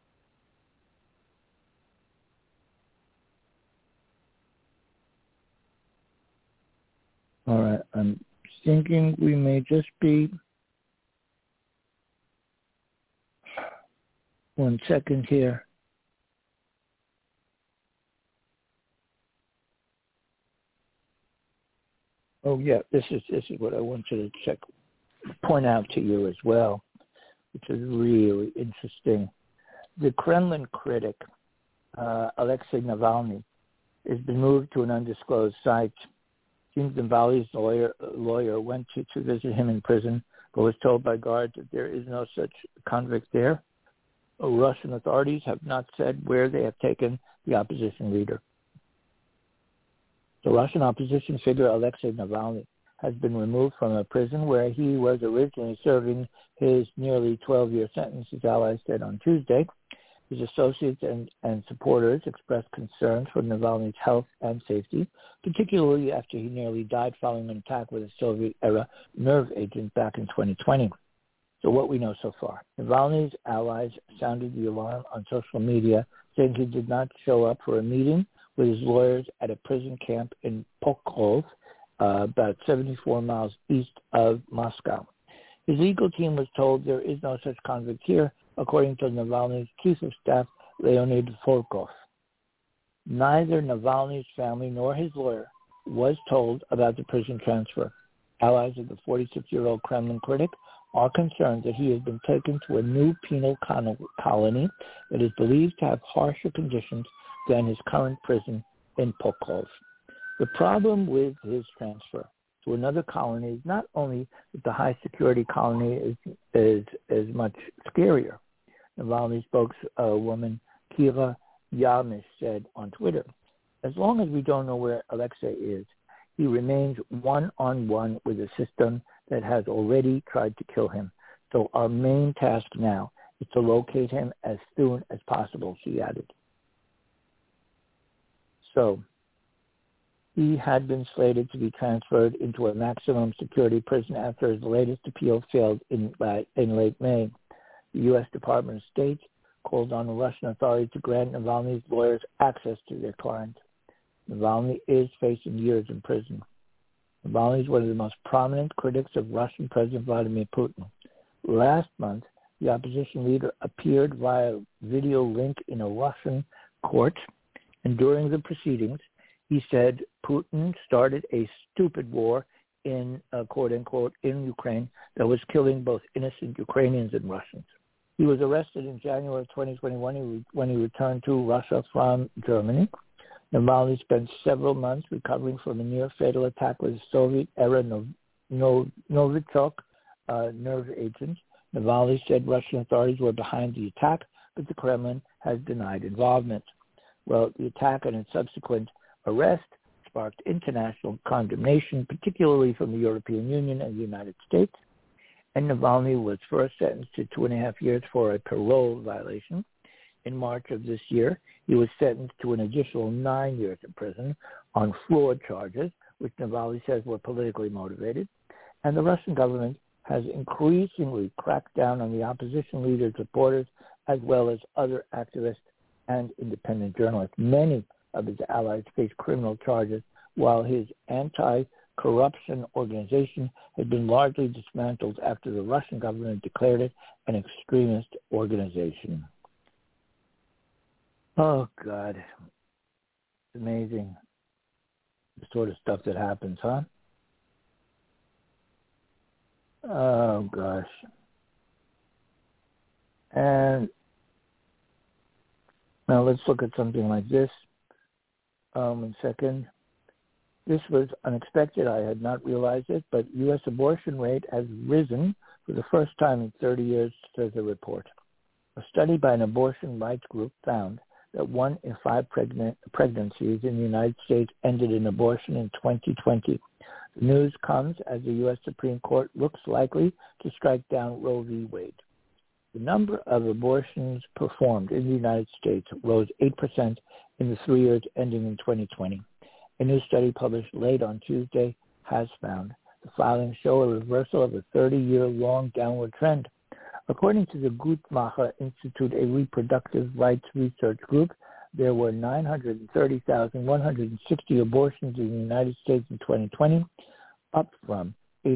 All right, I'm thinking we may just be 1 second here. Oh yeah, this is what I wanted to point out to you as well, which is really interesting. The Kremlin critic, Alexei Navalny, has been moved to an undisclosed site. Seems Navalny's lawyer went to visit him in prison, but was told by guards that there is no such convict there. Russian authorities have not said where they have taken the opposition leader. The Russian opposition figure Alexei Navalny has been removed from a prison where he was originally serving his nearly 12-year sentence, his allies said on Tuesday. His associates and supporters expressed concerns for Navalny's health and safety, particularly after he nearly died following an attack with a Soviet-era nerve agent back in 2020. So what we know so far. Navalny's allies sounded the alarm on social media, saying he did not show up for a meeting with his lawyers at a prison camp in Pokrov, about 74 miles east of Moscow. His legal team was told there is no such convict here, according to Navalny's chief of staff, Leonid Volkov. Neither Navalny's family nor his lawyer was told about the prison transfer. Allies of the 46-year-old Kremlin critic are concerned that he has been taken to a new penal colony that is believed to have harsher conditions than his current prison in Pokov. The problem with his transfer to another colony is not only that the high-security colony is much scarier. Navalny spokeswoman Kira Yarmish said on Twitter, "As long as we don't know where Alexei is, he remains one-on-one with a system that has already tried to kill him. So our main task now is to locate him as soon as possible," she added. So he had been slated to be transferred into a maximum security prison after his latest appeal failed in late May. The U.S. Department of State called on the Russian authorities to grant Navalny's lawyers access to their client. Navalny is facing years in prison. Navalny is one of the most prominent critics of Russian President Vladimir Putin. Last month, the opposition leader appeared via video link in a Russian court, and during the proceedings, he said Putin started a stupid war in, quote-unquote, in Ukraine that was killing both innocent Ukrainians and Russians. He was arrested in January of 2021 when he returned to Russia from Germany. Navalny spent several months recovering from a near-fatal attack with a Soviet-era Novichok nerve agent. Navalny said Russian authorities were behind the attack, but the Kremlin has denied involvement. Well, the attack and its subsequent arrest sparked international condemnation, particularly from the European Union and the United States. And Navalny was first sentenced to 2.5 years for a parole violation. In March of this year, he was sentenced to an additional 9 years in prison on fraud charges, which Navalny says were politically motivated. And the Russian government has increasingly cracked down on the opposition leader's supporters, as well as other activists and independent journalists. Many of his allies face criminal charges, while his anti-corruption organization has been largely dismantled after the Russian government declared it an extremist organization. Oh, God. It's amazing, the sort of stuff that happens, huh? Oh, gosh. And now let's look at something like this. One second. This was unexpected. I had not realized it, but U.S. abortion rate has risen for the first time in 30 years, says the report. A study by an abortion rights group found that 1 in 5 pregnancies in the United States ended in abortion in 2020. The news comes as the U.S. Supreme Court looks likely to strike down Roe v. Wade. The number of abortions performed in the United States rose 8% in the 3 years ending in 2020. A new study published late on Tuesday has found the filings show a reversal of a 30-year-long downward trend. According to the Guttmacher Institute, a reproductive rights research group, there were 930,160 abortions in the United States in 2020, up from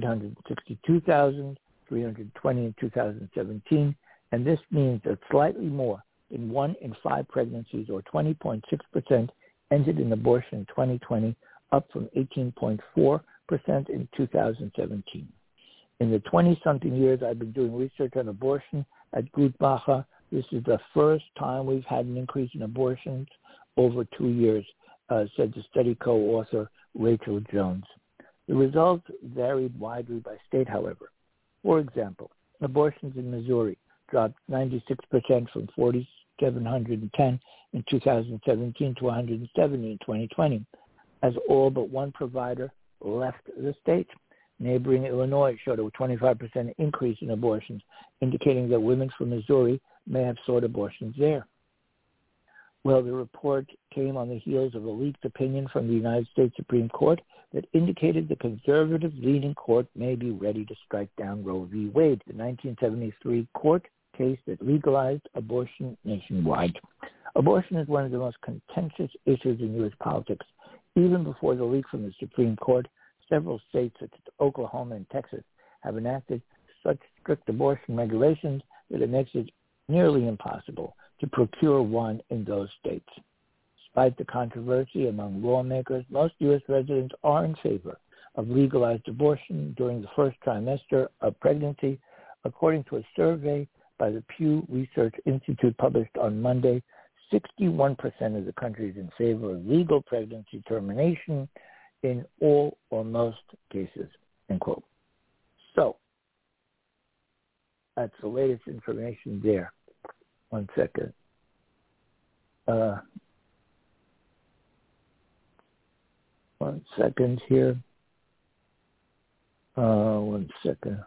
862,320 in 2017, and this means that slightly more than 1 in 5 pregnancies, or 20.6%, ended in abortion in 2020, up from 18.4% in 2017. In the 20-something years I've been doing research on abortion at Guttmacher, this is the first time we've had an increase in abortions over 2 years, said the study co-author Rachel Jones. The results varied widely by state, however. For example, abortions in Missouri dropped 96% from 4,710 in 2017 to 170 in 2020, as all but one provider left the state. Neighboring Illinois showed a 25% increase in abortions, indicating that women from Missouri may have sought abortions there. Well, the report came on the heels of a leaked opinion from the United States Supreme Court that indicated the conservative-leaning court may be ready to strike down Roe v. Wade, the 1973 court case that legalized abortion nationwide. Abortion is one of the most contentious issues in U.S. politics. Even before the leak from the Supreme Court, several states such as Oklahoma and Texas have enacted such strict abortion regulations that it makes it nearly impossible to procure one in those states. Despite the controversy among lawmakers, most U.S. residents are in favor of legalized abortion during the first trimester of pregnancy. According to a survey by the Pew Research Institute published on Monday, 61% of the country is in favor of legal pregnancy termination in all or most cases, end quote. So, that's the latest information there. One second. One second here. One second.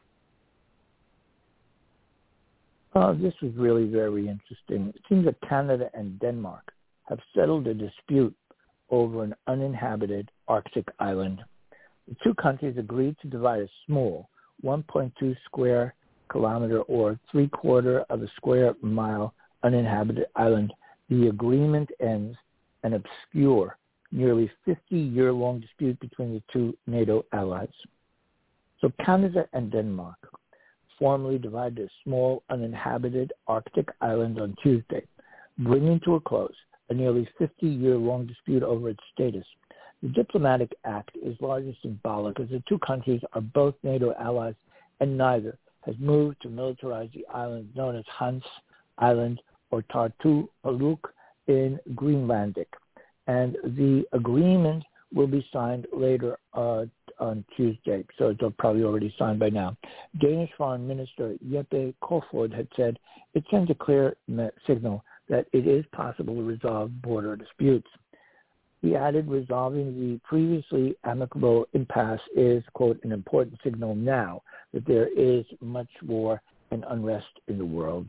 This was really very interesting. It seems that Canada and Denmark have settled a dispute over an uninhabited Arctic island. The two countries agreed to divide a small 1.2 square kilometer or 3/4 of a square mile uninhabited island. The agreement ends an obscure, nearly 50-year-long dispute between the two NATO allies. So Canada and Denmark formally divided a small uninhabited Arctic island on Tuesday, bringing to a close a nearly 50-year-long dispute over its status. The diplomatic act is largely symbolic as the two countries are both NATO allies and neither has moved to militarize the island known as Hans Island or Tartu Paluk in Greenlandic. And the agreement will be signed later on Tuesday, so it's probably already signed by now. Danish Foreign Minister Jeppe Kofod had said it sends a clear signal that it is possible to resolve border disputes. He added, resolving the previously amicable impasse is, quote, an important signal now that there is much war and unrest in the world.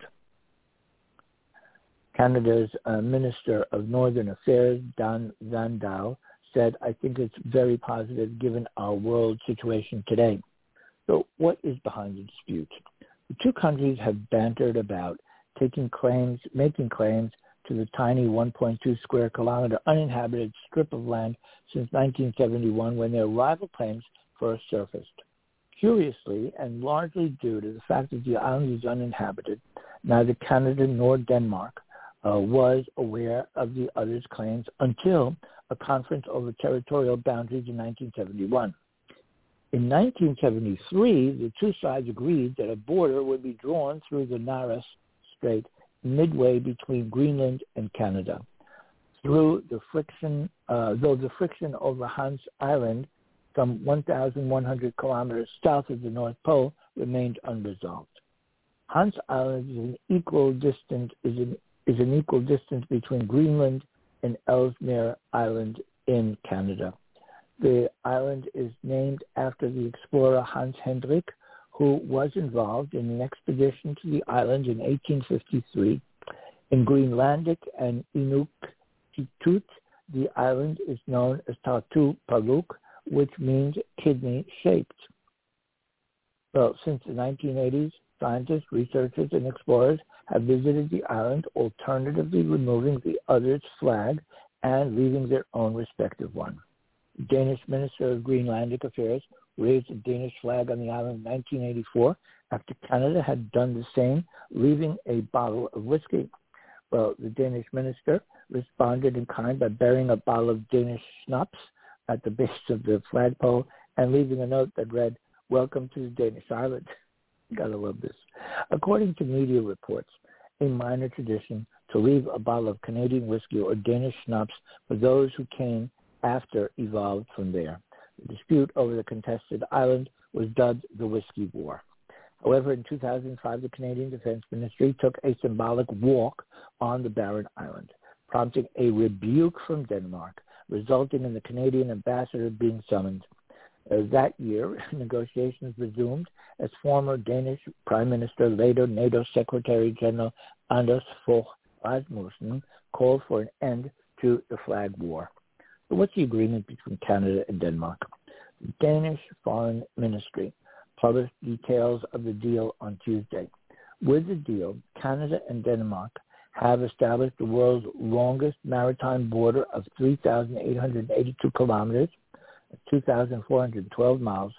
Canada's Minister of Northern Affairs, Dan Vandal, said, I think it's very positive given our world situation today. So what is behind the dispute? The two countries have bantered about making claims to the tiny 1.2 square kilometer uninhabited strip of land since 1971 when their rival claims first surfaced. Curiously, and largely due to the fact that the island is uninhabited, neither Canada nor Denmark was aware of the other's claims until a conference over territorial boundaries in 1971. In 1973, the two sides agreed that a border would be drawn through the Nares Strait midway between Greenland and Canada. Though the friction over Hans Island, some 1,100 kilometers south of the North Pole, remained unresolved. Hans Island is an equal distance between Greenland and Ellesmere Island in Canada. The island is named after the explorer Hans Hendrik, who was involved in an expedition to the island in 1853. In Greenlandic and Inuktitut, the island is known as Tartu Paluk, which means kidney-shaped. Well, since the 1980s, scientists, researchers, and explorers have visited the island, alternatively removing the other's flag and leaving their own respective one. The Danish Minister of Greenlandic Affairs raised a Danish flag on the island in 1984 after Canada had done the same, leaving a bottle of whiskey. Well, the Danish minister responded in kind by burying a bottle of Danish schnapps at the base of the flagpole and leaving a note that read, "Welcome to the Danish island." Gotta love this. According to media reports, a minor tradition to leave a bottle of Canadian whiskey or Danish schnapps for those who came after evolved from there. The dispute over the contested island was dubbed the Whiskey War. However, in 2005, the Canadian Defense Ministry took a symbolic walk on the barren island, prompting a rebuke from Denmark, resulting in the Canadian ambassador being summoned. That year, negotiations resumed as former Danish Prime Minister, later NATO Secretary General Anders Fogh Rasmussen, called for an end to the flag war. So what's the agreement between Canada and Denmark? The Danish Foreign Ministry published details of the deal on Tuesday. With the deal, Canada and Denmark have established the world's longest maritime border of 3,882 kilometers, 2,412 miles,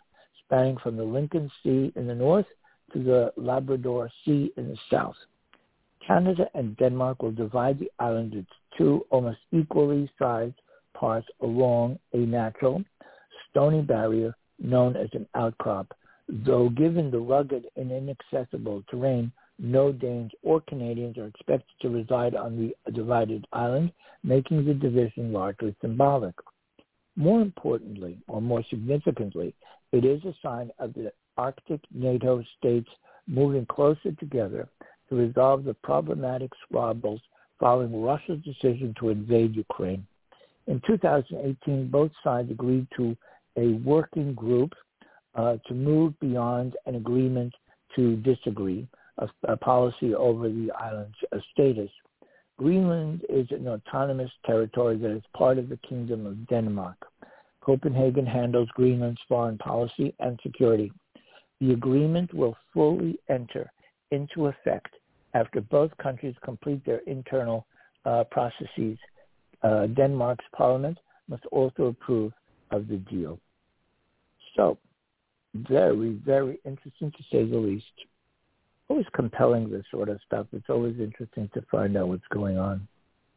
spanning from the Lincoln Sea in the north to the Labrador Sea in the south. Canada and Denmark will divide the island into two almost equally sized parts along a natural, stony barrier known as an outcrop. Though given the rugged and inaccessible terrain, no Danes or Canadians are expected to reside on the divided island, making the division largely symbolic. More importantly, or more significantly, it is a sign of the Arctic NATO states moving closer together to resolve the problematic squabbles following Russia's decision to invade Ukraine. In 2018, both sides agreed to a working group to move beyond an agreement to disagree, a policy over the island's status. Greenland is an autonomous territory that is part of the Kingdom of Denmark. Copenhagen handles Greenland's foreign policy and security. The agreement will fully enter into effect after both countries complete their internal processes. Denmark's parliament must also approve of the deal. So, very, very interesting to say the least. Always compelling, this sort of stuff. It's always interesting to find out what's going on.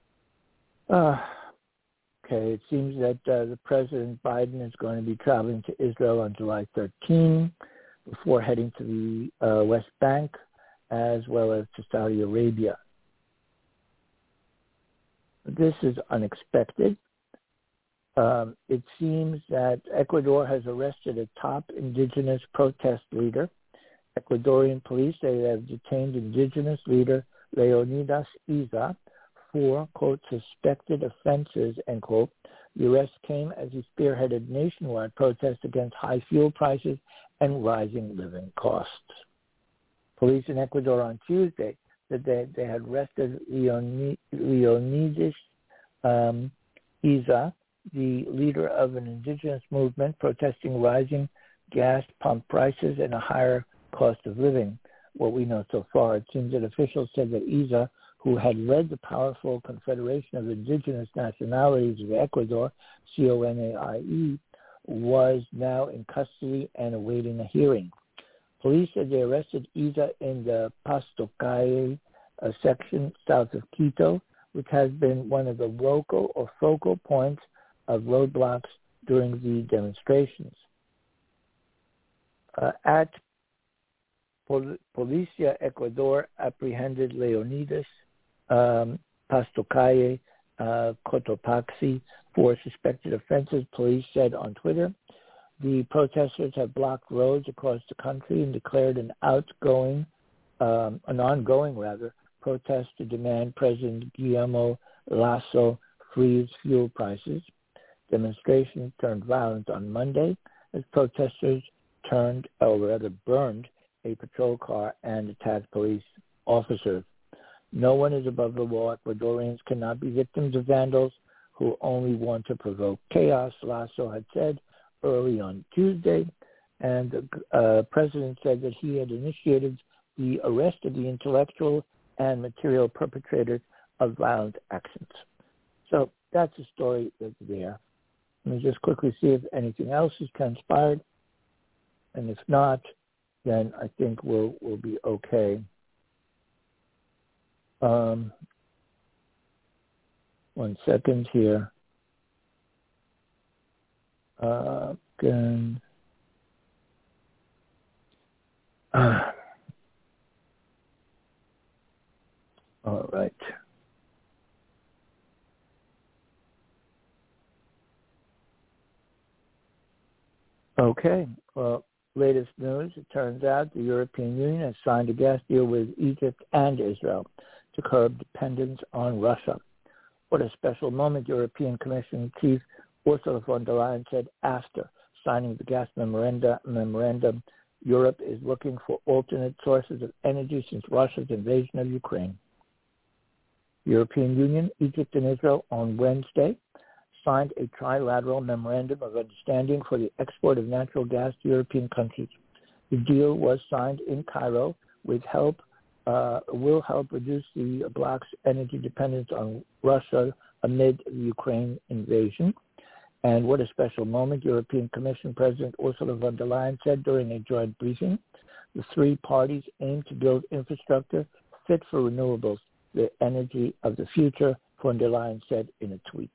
Okay, it seems that the President Biden is going to be traveling to Israel on July 13 before heading to the West Bank as well as to Saudi Arabia. This is unexpected. It seems that Ecuador has arrested a top indigenous protest leader. Ecuadorian police say they have detained indigenous leader Leonidas Iza for, quote, suspected offenses, end quote. The arrest came as he spearheaded nationwide protests against high fuel prices and rising living costs. Police in Ecuador on Tuesday said they had arrested Leonidas Iza, the leader of an indigenous movement protesting rising gas pump prices and a higher cost of living. What we know so far, it seems that officials said that Iza, who had led the powerful Confederation of Indigenous Nationalities of Ecuador, CONAIE, was now in custody and awaiting a hearing. Police said they arrested Iza in the Pasto Calle section south of Quito, which has been one of the local or focal points of roadblocks during the demonstrations. At Policia Ecuador apprehended Leonidas Pasto Calle Cotopaxi for suspected offenses, police said on Twitter. The protesters have blocked roads across the country and declared an ongoing protest to demand President Guillermo Lasso freeze fuel prices. Demonstrations turned violent on Monday as protesters burned a patrol car and attacked police officers. No one is above the law. Ecuadorians cannot be victims of vandals who only want to provoke chaos, Lasso had said early on Tuesday. And the president said that he had initiated the arrest of the intellectual and material perpetrators of violent actions. So that's a story that's there. Let me just quickly see if anything else has transpired. And if not, then I think we'll be okay. One second here. All right. Okay. Well, latest news, it turns out the European Union has signed a gas deal with Egypt and Israel to curb dependence on Russia. What a special moment, European Commission Chief Ursula von der Leyen said after signing the gas memorandum. Europe is looking for alternate sources of energy since Russia's invasion of Ukraine. The European Union, Egypt, and Israel on Wednesday signed a trilateral memorandum of understanding for the export of natural gas to European countries. The deal was signed in Cairo with will help reduce the bloc's energy dependence on Russia amid the Ukraine invasion. And what a special moment, European Commission President Ursula von der Leyen said during a joint briefing. The three parties aim to build infrastructure fit for renewables, the energy of the future, von der Leyen said in a tweet.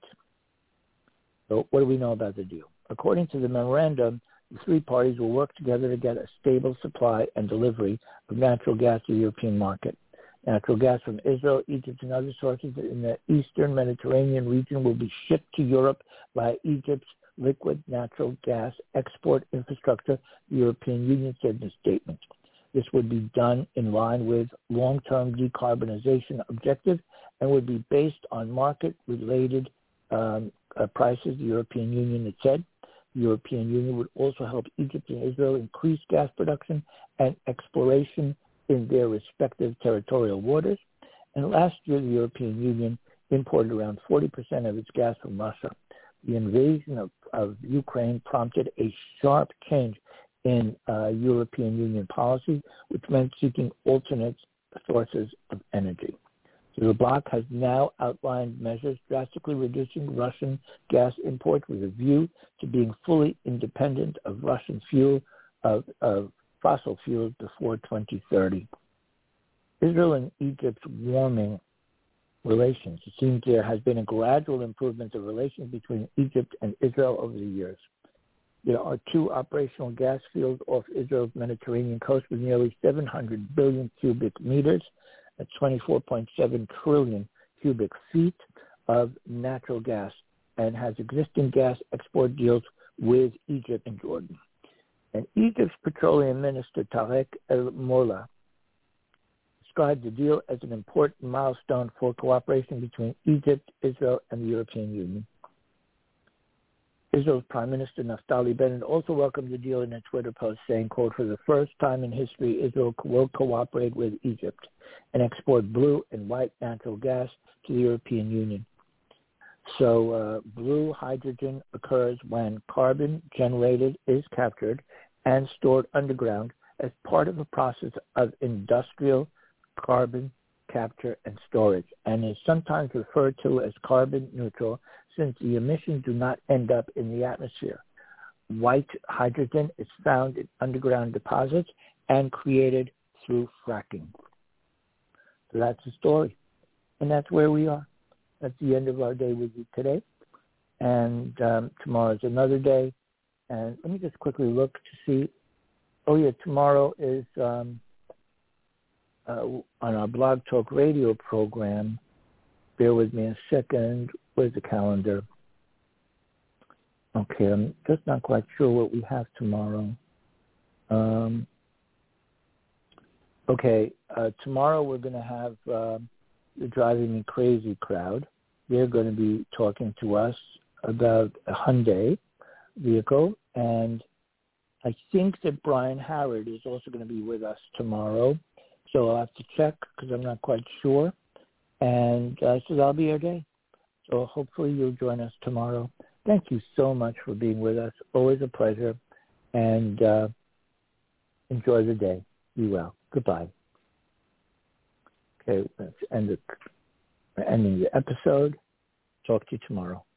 So what do we know about the deal? According to the memorandum, the three parties will work together to get a stable supply and delivery of natural gas to the European market. Natural gas from Israel, Egypt, and other sources in the eastern Mediterranean region will be shipped to Europe by Egypt's liquid natural gas export infrastructure, the European Union said in a statement. This would be done in line with long-term decarbonization objectives and would be based on market-related prices, the European Union had said. The European Union would also help Egypt and Israel increase gas production and exploration in their respective territorial waters. And last year, the European Union imported around 40% of its gas from Russia. The invasion of Ukraine prompted a sharp change in European Union policy, which meant seeking alternate sources of energy. So the bloc has now outlined measures drastically reducing Russian gas imports with a view to being fully independent of Russian fuel, of fossil fuels before 2030. Israel and Egypt's warming relations. It seems there has been a gradual improvement of relations between Egypt and Israel over the years. There are two operational gas fields off Israel's Mediterranean coast with nearly 700 billion cubic meters, at 24.7 trillion cubic feet of natural gas, and has existing gas export deals with Egypt and Jordan. And Egypt's Petroleum Minister Tarek El Molla described the deal as an important milestone for cooperation between Egypt, Israel, and the European Union. Israel's Prime Minister Naftali Bennett also welcomed the deal in a Twitter post saying, quote, for the first time in history, Israel will cooperate with Egypt and export blue and white natural gas to the European Union. So blue hydrogen occurs when carbon generated is captured and stored underground as part of a process of industrial carbon capture and storage, and is sometimes referred to as carbon neutral since the emissions do not end up in the atmosphere. White hydrogen is found in underground deposits and created through fracking. So that's the story, and that's where we are. That's the end of our day with you today, and tomorrow's another day. And let me just quickly look to see. Oh yeah, tomorrow is on our Blog Talk Radio program. Bear with me a second. Where's the calendar? Okay, I'm just not quite sure what we have tomorrow. Tomorrow we're going to have the Driving Me Crazy crowd. They're going to be talking to us about a Hyundai vehicle, and I think that Brian Harrod is also going to be with us tomorrow. So I'll have to check because I'm not quite sure. And so that'll be our day. So hopefully you'll join us tomorrow. Thank you so much for being with us. Always a pleasure. And enjoy the day. Be well. Goodbye. Okay, let's end it. We're ending the episode. Talk to you tomorrow.